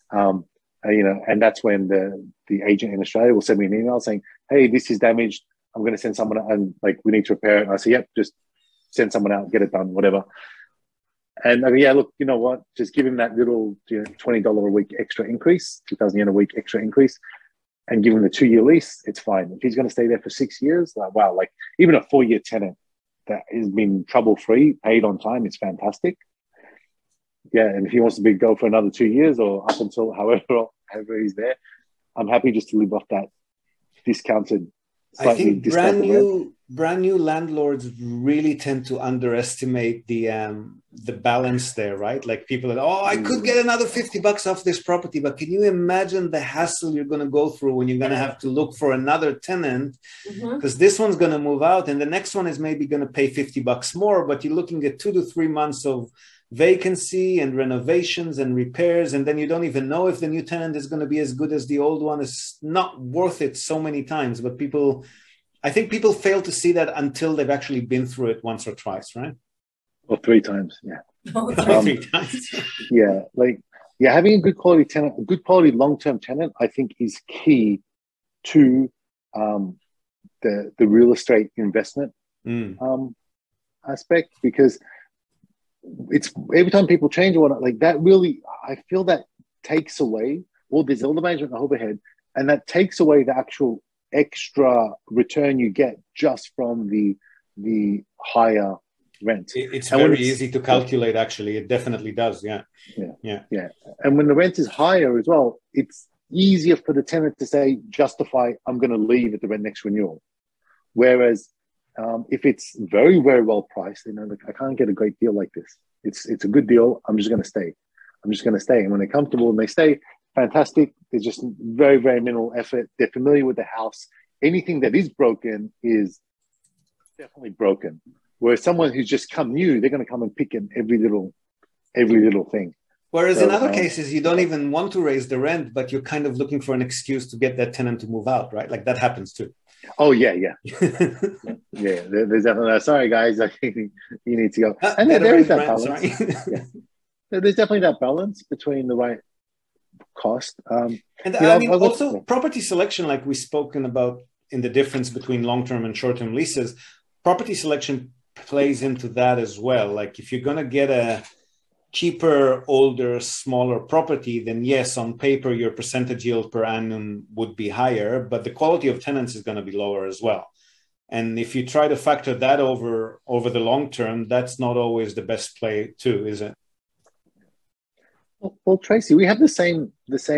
Speaker 2: And that's when the agent in Australia will send me an email saying, hey, this is damaged. I'm going to send someone out, and we need to repair it. And I say, yep, just send someone out, get it done, whatever. And I go, yeah, look, you know what? Just give him that little $20 a week extra increase, 2,000 yen a week extra increase, and give him the 2-year lease. It's fine. If he's going to stay there for 6 years, wow, even a 4-year tenant that has been trouble-free, paid on time, it's fantastic. Yeah, and if he wants to go for another 2 years or up until however he's there, I'm happy just to live off that discounted.
Speaker 1: I think brand new landlords really tend to underestimate the balance there, right? Like, people are, I could get another $50 off this property, but can you imagine the hassle you're going to go through when you're going to have to look for another tenant, because this one's going to move out and the next one is maybe going to pay $50 more, but you're looking at 2 to 3 months of vacancy and renovations and repairs, and then you don't even know if the new tenant is going to be as good as the old one. It's not worth it so many times, but I think people fail to see that until they've actually been through it once or twice, right?
Speaker 2: Or 3 times, yeah.
Speaker 1: 3 times.
Speaker 2: Having a good quality tenant, a good quality long-term tenant, I think is key to the real estate investment aspect, because it's every time people change or whatnot, like that really, I feel that takes away there's all the management and overhead, and that takes away the actual extra return you get just from the higher rent.
Speaker 1: It's very easy to calculate, actually. It definitely does. Yeah.
Speaker 2: And when the rent is higher as well, it's easier for the tenant to say, justify, I'm going to leave at the next renewal. Whereas if it's very, very well priced, like, I can't get a great deal like this. It's a good deal. I'm just going to stay. And when they're comfortable and they stay, fantastic. There's just very, very minimal effort. They're familiar with the house. Anything that is broken is definitely broken. Whereas someone who's just come new, they're going to come and pick in every little thing.
Speaker 1: Whereas in other cases, you don't even want to raise the rent, but you're kind of looking for an excuse to get that tenant to move out, right? Like that happens too.
Speaker 2: Oh, yeah. There's definitely, sorry, guys, you need to go. And there is that balance. There's definitely that balance between the right cost.
Speaker 1: Also property selection, like we've spoken about in the difference between long-term and short-term leases, property selection plays into that as well. Like if you're going to get a cheaper, older, smaller property, then yes, on paper, your percentage yield per annum would be higher, but the quality of tenants is going to be lower as well. And if you try to factor that over the long term, that's not always the best play too, is it?
Speaker 2: Well, Tracy, we have the same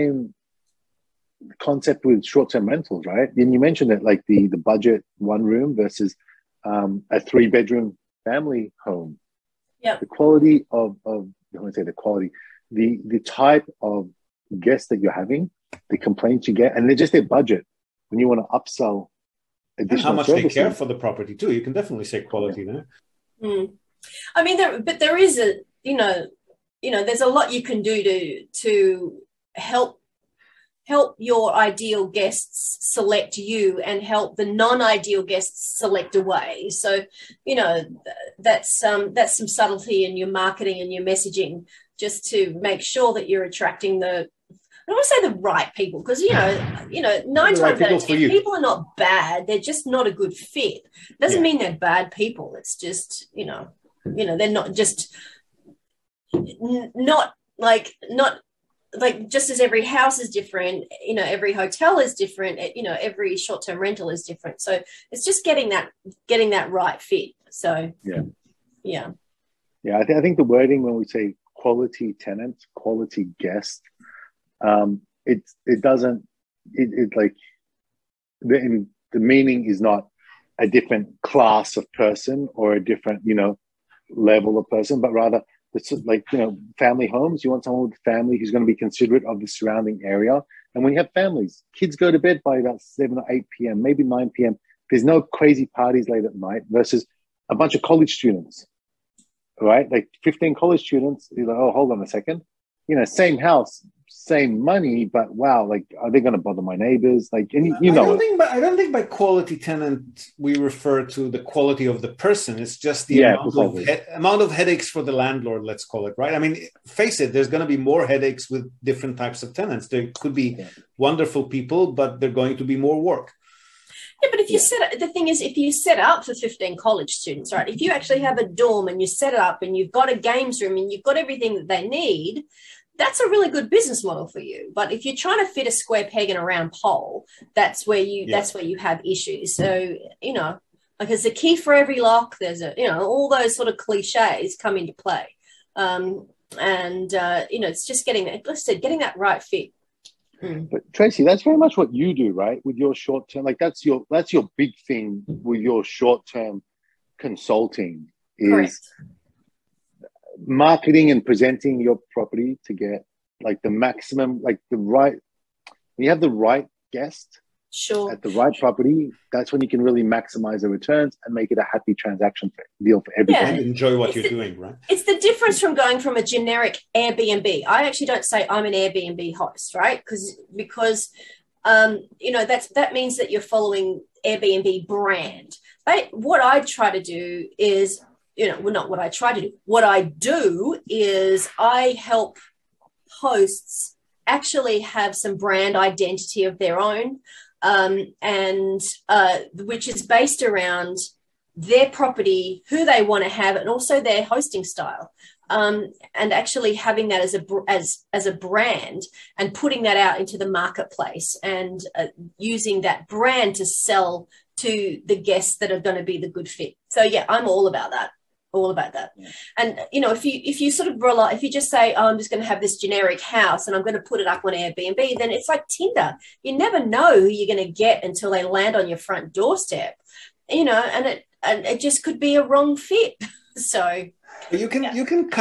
Speaker 2: concept with short-term rentals, right? And you mentioned it, like the budget one room versus a 3-bedroom family home.
Speaker 3: Yeah.
Speaker 2: The quality of I want to say the quality, the type of guests that you're having, the complaints you get, and they're just their budget. When you want to upsell additional
Speaker 1: and how much
Speaker 2: services,
Speaker 1: they care for the property too. You can definitely say quality there.
Speaker 3: I mean, there is a there's a lot you can do to help your ideal guests select you and help the non-ideal guests select away. So, that's some subtlety in your marketing and your messaging, just to make sure that you're attracting I don't want to say the right people, because 9 times out of 10 people are not bad. They're just not a good fit. It doesn't mean they're bad people. It's just they're not just not like just as every house is different, every hotel is different, every short-term rental is different. So it's just getting that right fit. So yeah.
Speaker 2: I think the wording when we say quality tenant, quality guest, it doesn't like the meaning is not a different class of person or a different level of person, but rather it's like family homes. You want someone with a family who's going to be considerate of the surrounding area. And when you have families, kids go to bed by about 7 or 8 p.m., maybe 9 p.m. There's no crazy parties late at night versus a bunch of college students, right? Like 15 college students. You're like, oh, hold on a second. Same house, same money, but wow, like, are they going to bother my neighbors? Like, and I
Speaker 1: don't think by quality tenant we refer to the quality of the person. It's just the amount of headaches for the landlord, let's call it, right? I mean, face it, there's going to be more headaches with different types of tenants. There could be wonderful people, but they're going to be more work.
Speaker 3: Yeah, but if you if you set up for 15 college students, right? If you actually have a dorm and you set it up and you've got a games room and you've got everything that they need, that's a really good business model for you. But if you're trying to fit a square peg in a round pole, that's where you have issues. So, like there's a key for every lock. There's all those sort of cliches come into play. It's just getting that right fit.
Speaker 2: But Tracy, that's very much what you do, right? With your short term, like that's your big thing with your short term consulting is
Speaker 3: Correct.
Speaker 2: Marketing and presenting your property to get like the maximum, like when you have the right guest at the right property, that's when you can really maximize the returns and make it a happy transaction deal for everybody.
Speaker 1: And enjoy what you're doing, right?
Speaker 3: It's the difference from going from a generic Airbnb. I actually don't say I'm an Airbnb host, right? Because that means that you're following Airbnb brand. But what I try to do is, not what I try to do. What I do is I help hosts actually have some brand identity of their own, which is based around their property, who they want to have, and also their hosting style. And actually having that as a brand and putting that out into the marketplace and using that brand to sell to the guests that are going to be the good fit. So yeah, I'm all about that. All about that. Yeah. And if you sort of rely, if you just say, oh, I'm just going to have this generic house and I'm going to put it up on Airbnb, then it's like Tinder. You never know who you're going to get until they land on your front doorstep. And it just could be a wrong fit. So
Speaker 1: you can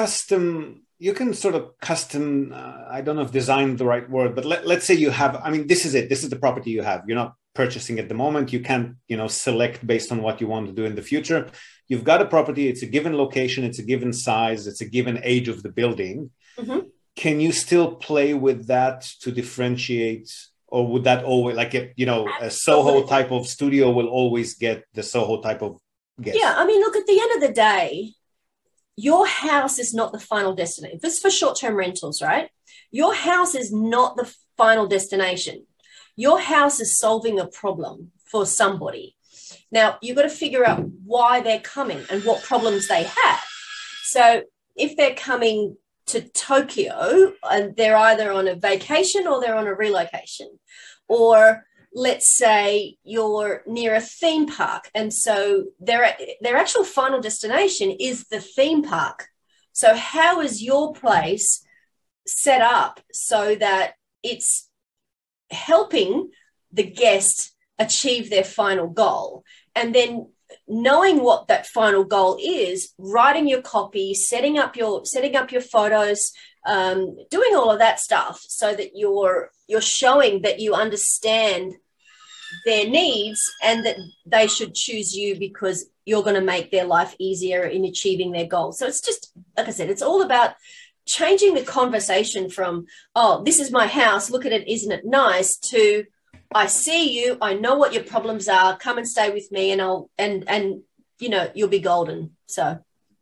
Speaker 1: sort of custom, I don't know if design the right word, but let's say you have, I mean, this is the property you have. You're not purchasing at the moment. You can't, select based on what you want to do in the future. You've got a property. It's a given location. It's a given size. It's a given age of the building. Mm-hmm. Can you still play with that to differentiate, or would that always, like, a Soho type of studio will always get the Soho type of guest?
Speaker 3: Yeah. I mean, look, at the end of the day, your house is not the final destination. This is for short-term rentals, right? Your house is not the final destination. Your house is solving a problem for somebody. Now, you've got to figure out why they're coming and what problems they have. So if they're coming to Tokyo and they're either on a vacation or they're on a relocation, or let's say you're near a theme park, and so their actual final destination is the theme park. So how is your place set up so that it's helping the guest achieve their final goal? And then knowing what that final goal is, writing your copy, setting up your photos, doing all of that stuff so that you're showing that you understand their needs and that they should choose you because you're going to make their life easier in achieving their goals. So it's just, like I said, it's all about changing the conversation from, oh, this is my house, look at it, isn't it nice, to I see you, I know what your problems are, come and stay with me and you'll be golden. So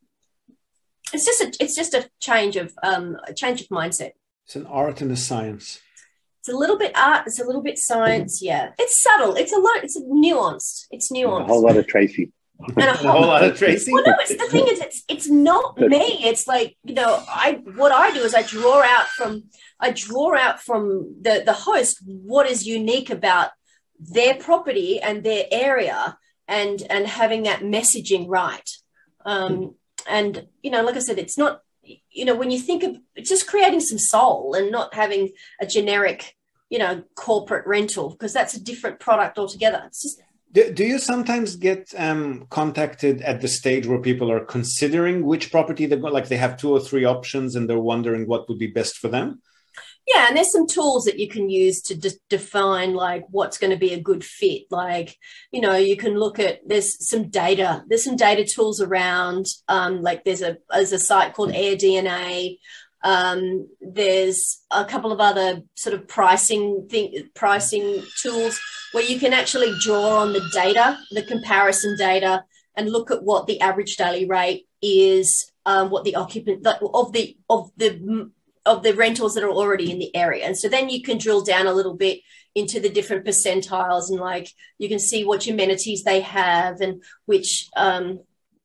Speaker 3: it's just a change of mindset.
Speaker 1: It's an art and a science.
Speaker 3: It's a little bit art, it's a little bit science, yeah. It's subtle, it's nuanced. It's nuanced.
Speaker 2: A whole lot of Tracy.
Speaker 3: And a whole lot of Tracy. Well, no, the thing is, it's not me. It's like, what I do is I draw out from the host what is unique about their property and their area, and having that messaging right. And like I said, it's not, when you think of just creating some soul and not having a generic, corporate rental, because that's a different product altogether. It's just.
Speaker 1: Do you sometimes get contacted at the stage where people are considering which property they've got, like they have 2 or 3 options and they're wondering what would be best for them?
Speaker 3: Yeah, and there's some tools that you can use to define like what's going to be a good fit. Like, you can look at, there's some data tools around, like there's a site called AirDNA. There's a couple of other sort of pricing tools where you can actually draw on the data, the comparison data, and look at what the average daily rate is, what the occupant of the rentals that are already in the area. And so then you can drill down a little bit into the different percentiles, and like you can see what amenities they have and which, how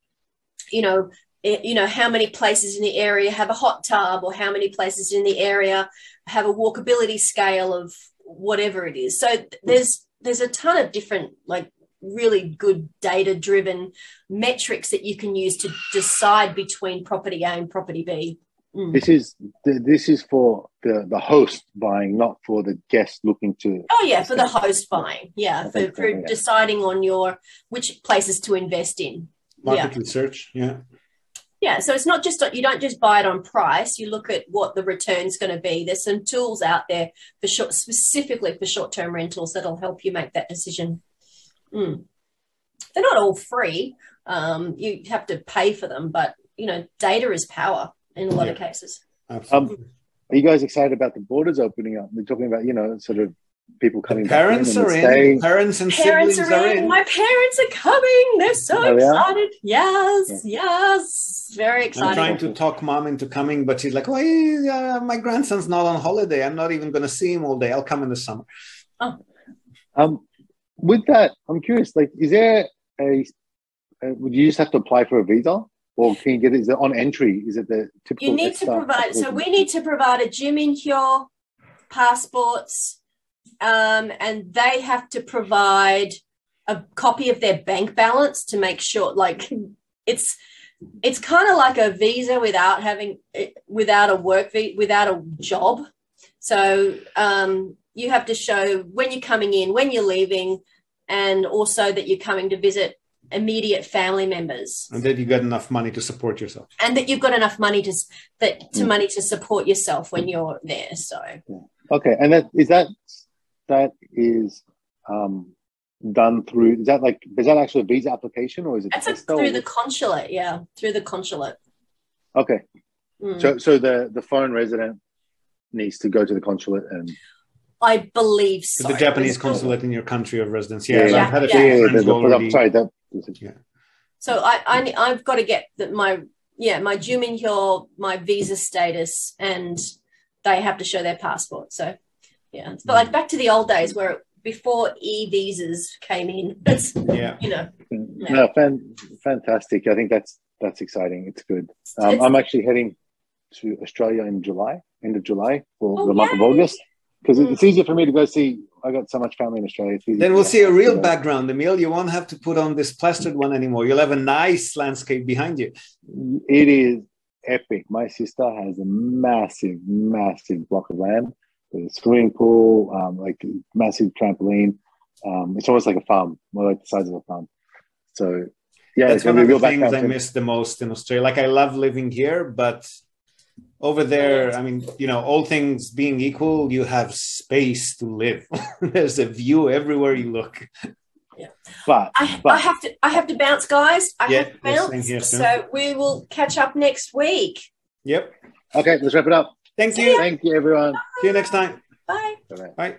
Speaker 3: many places in the area have a hot tub, or how many places in the area have a walkability scale of whatever it is. So there's a ton of different, like, really good data-driven metrics that you can use to decide between property A and property B. Mm.
Speaker 2: This is for the host buying, not for the guest looking to.
Speaker 3: Oh yeah, for the host buying. Yeah, for deciding on which places to invest in.
Speaker 1: Market research. Yeah.
Speaker 3: Yeah, so it's not just, you don't just buy it on price. You look at what the return's going to be. There's some tools out there specifically for short-term rentals that'll help you make that decision. Mm. They're not all free. You have to pay for them, but data is power in a lot of cases.
Speaker 1: Absolutely.
Speaker 2: Are you guys excited about the borders opening up? We're talking about, sort of people coming back.
Speaker 1: Parents are in. Parents and siblings are in.
Speaker 3: My parents are coming. They're so excited. Yes. Very excited.
Speaker 1: I'm trying to talk mom into coming, but she's like, well, my grandson's not on holiday. I'm not even going to see him all day. I'll come in the summer.
Speaker 3: Oh.
Speaker 2: With that, I'm curious, like, is there would you just have to apply for a visa, or can you get it? Is it on entry? Is it the typical?
Speaker 3: You need to provide. So we need to provide a Jiminhyo, passports, and they have to provide a copy of their bank balance to make sure. Like it's kind of like a visa without a job. So you have to show when you're coming in, when you're leaving, and also that you're coming to visit immediate family members,
Speaker 1: and that you got enough money to support yourself,
Speaker 3: and that you've got enough money to support yourself when you're there. So
Speaker 2: okay, and that is done through. Is that actually a visa application, or is it
Speaker 3: through the consulate? Yeah, through the consulate.
Speaker 2: Okay, so the foreign resident needs to go to the consulate, and
Speaker 3: I believe so.
Speaker 1: The Japanese consulate in your country of residence. Yeah.
Speaker 2: I've
Speaker 1: had a few friends already.
Speaker 3: So I've got to get my Juminhyo, my visa status, and they have to show their passport. So yeah, it's like back to the old days where before e-visas came in.
Speaker 2: No, fantastic. I think that's exciting. It's good. I'm actually heading to Australia in July, end of July for the month of August, because it's easier for me to go see. I got so much family in Australia.
Speaker 1: Then we'll see a real background, Emil. You won't have to put on this plastered one anymore. You'll have a nice landscape behind you.
Speaker 2: It is epic. My sister has a massive, massive block of land with a swimming pool, like a massive trampoline. It's almost like a farm, more like the size of a farm. So yeah,
Speaker 1: that's one of the things I miss the most in Australia. Like I love living here, but over there, I mean, all things being equal, you have space to live. There's a view everywhere you look.
Speaker 3: Yeah, but I have to bounce, guys. I have to bounce. Here, so we will catch up next week.
Speaker 1: Yep.
Speaker 2: Okay, let's wrap it up.
Speaker 1: Thank you.
Speaker 2: Thank you, everyone.
Speaker 1: See you next time.
Speaker 3: Bye.
Speaker 1: Bye.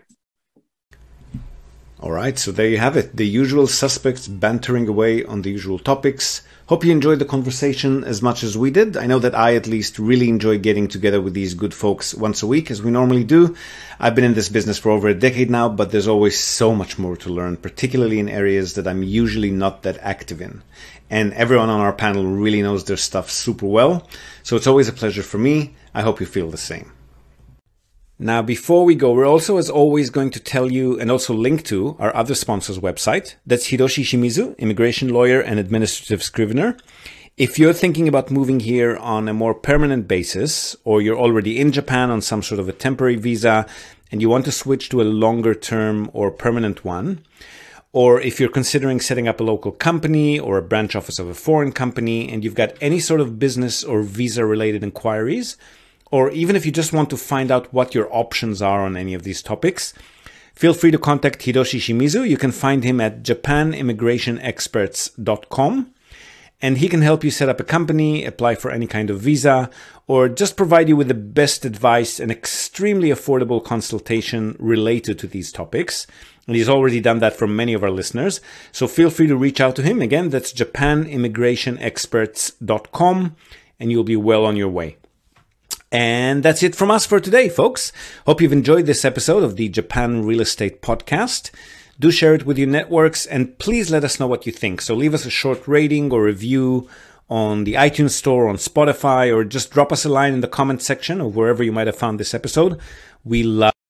Speaker 1: All right, so there you have it. The usual suspects bantering away on the usual topics. Hope you enjoyed the conversation as much as we did. I know that I at least really enjoy getting together with these good folks once a week, as we normally do. I've been in this business for over a decade now, but there's always so much more to learn, particularly in areas that I'm usually not that active in. And everyone on our panel really knows their stuff super well. So it's always a pleasure for me. I hope you feel the same. Now, before we go, we're also, as always, going to tell you and also link to our other sponsor's website. That's Hiroshi Shimizu, immigration lawyer and administrative scrivener. If you're thinking about moving here on a more permanent basis, or you're already in Japan on some sort of a temporary visa and you want to switch to a longer term or permanent one, or if you're considering setting up a local company or a branch office of a foreign company and you've got any sort of business or visa related inquiries, or even if you just want to find out what your options are on any of these topics, feel free to contact Hiroshi Shimizu. You can find him at japanimmigrationexperts.com, and he can help you set up a company, apply for any kind of visa, or just provide you with the best advice and extremely affordable consultation related to these topics. And he's already done that for many of our listeners. So feel free to reach out to him. Again, that's japanimmigrationexperts.com, and you'll be well on your way. And that's it from us for today, folks. Hope you've enjoyed this episode of the Japan Real Estate Podcast. Do share it with your networks, and please let us know what you think. So leave us a short rating or review on the iTunes Store, on Spotify, or just drop us a line in the comment section or wherever you might have found this episode. We love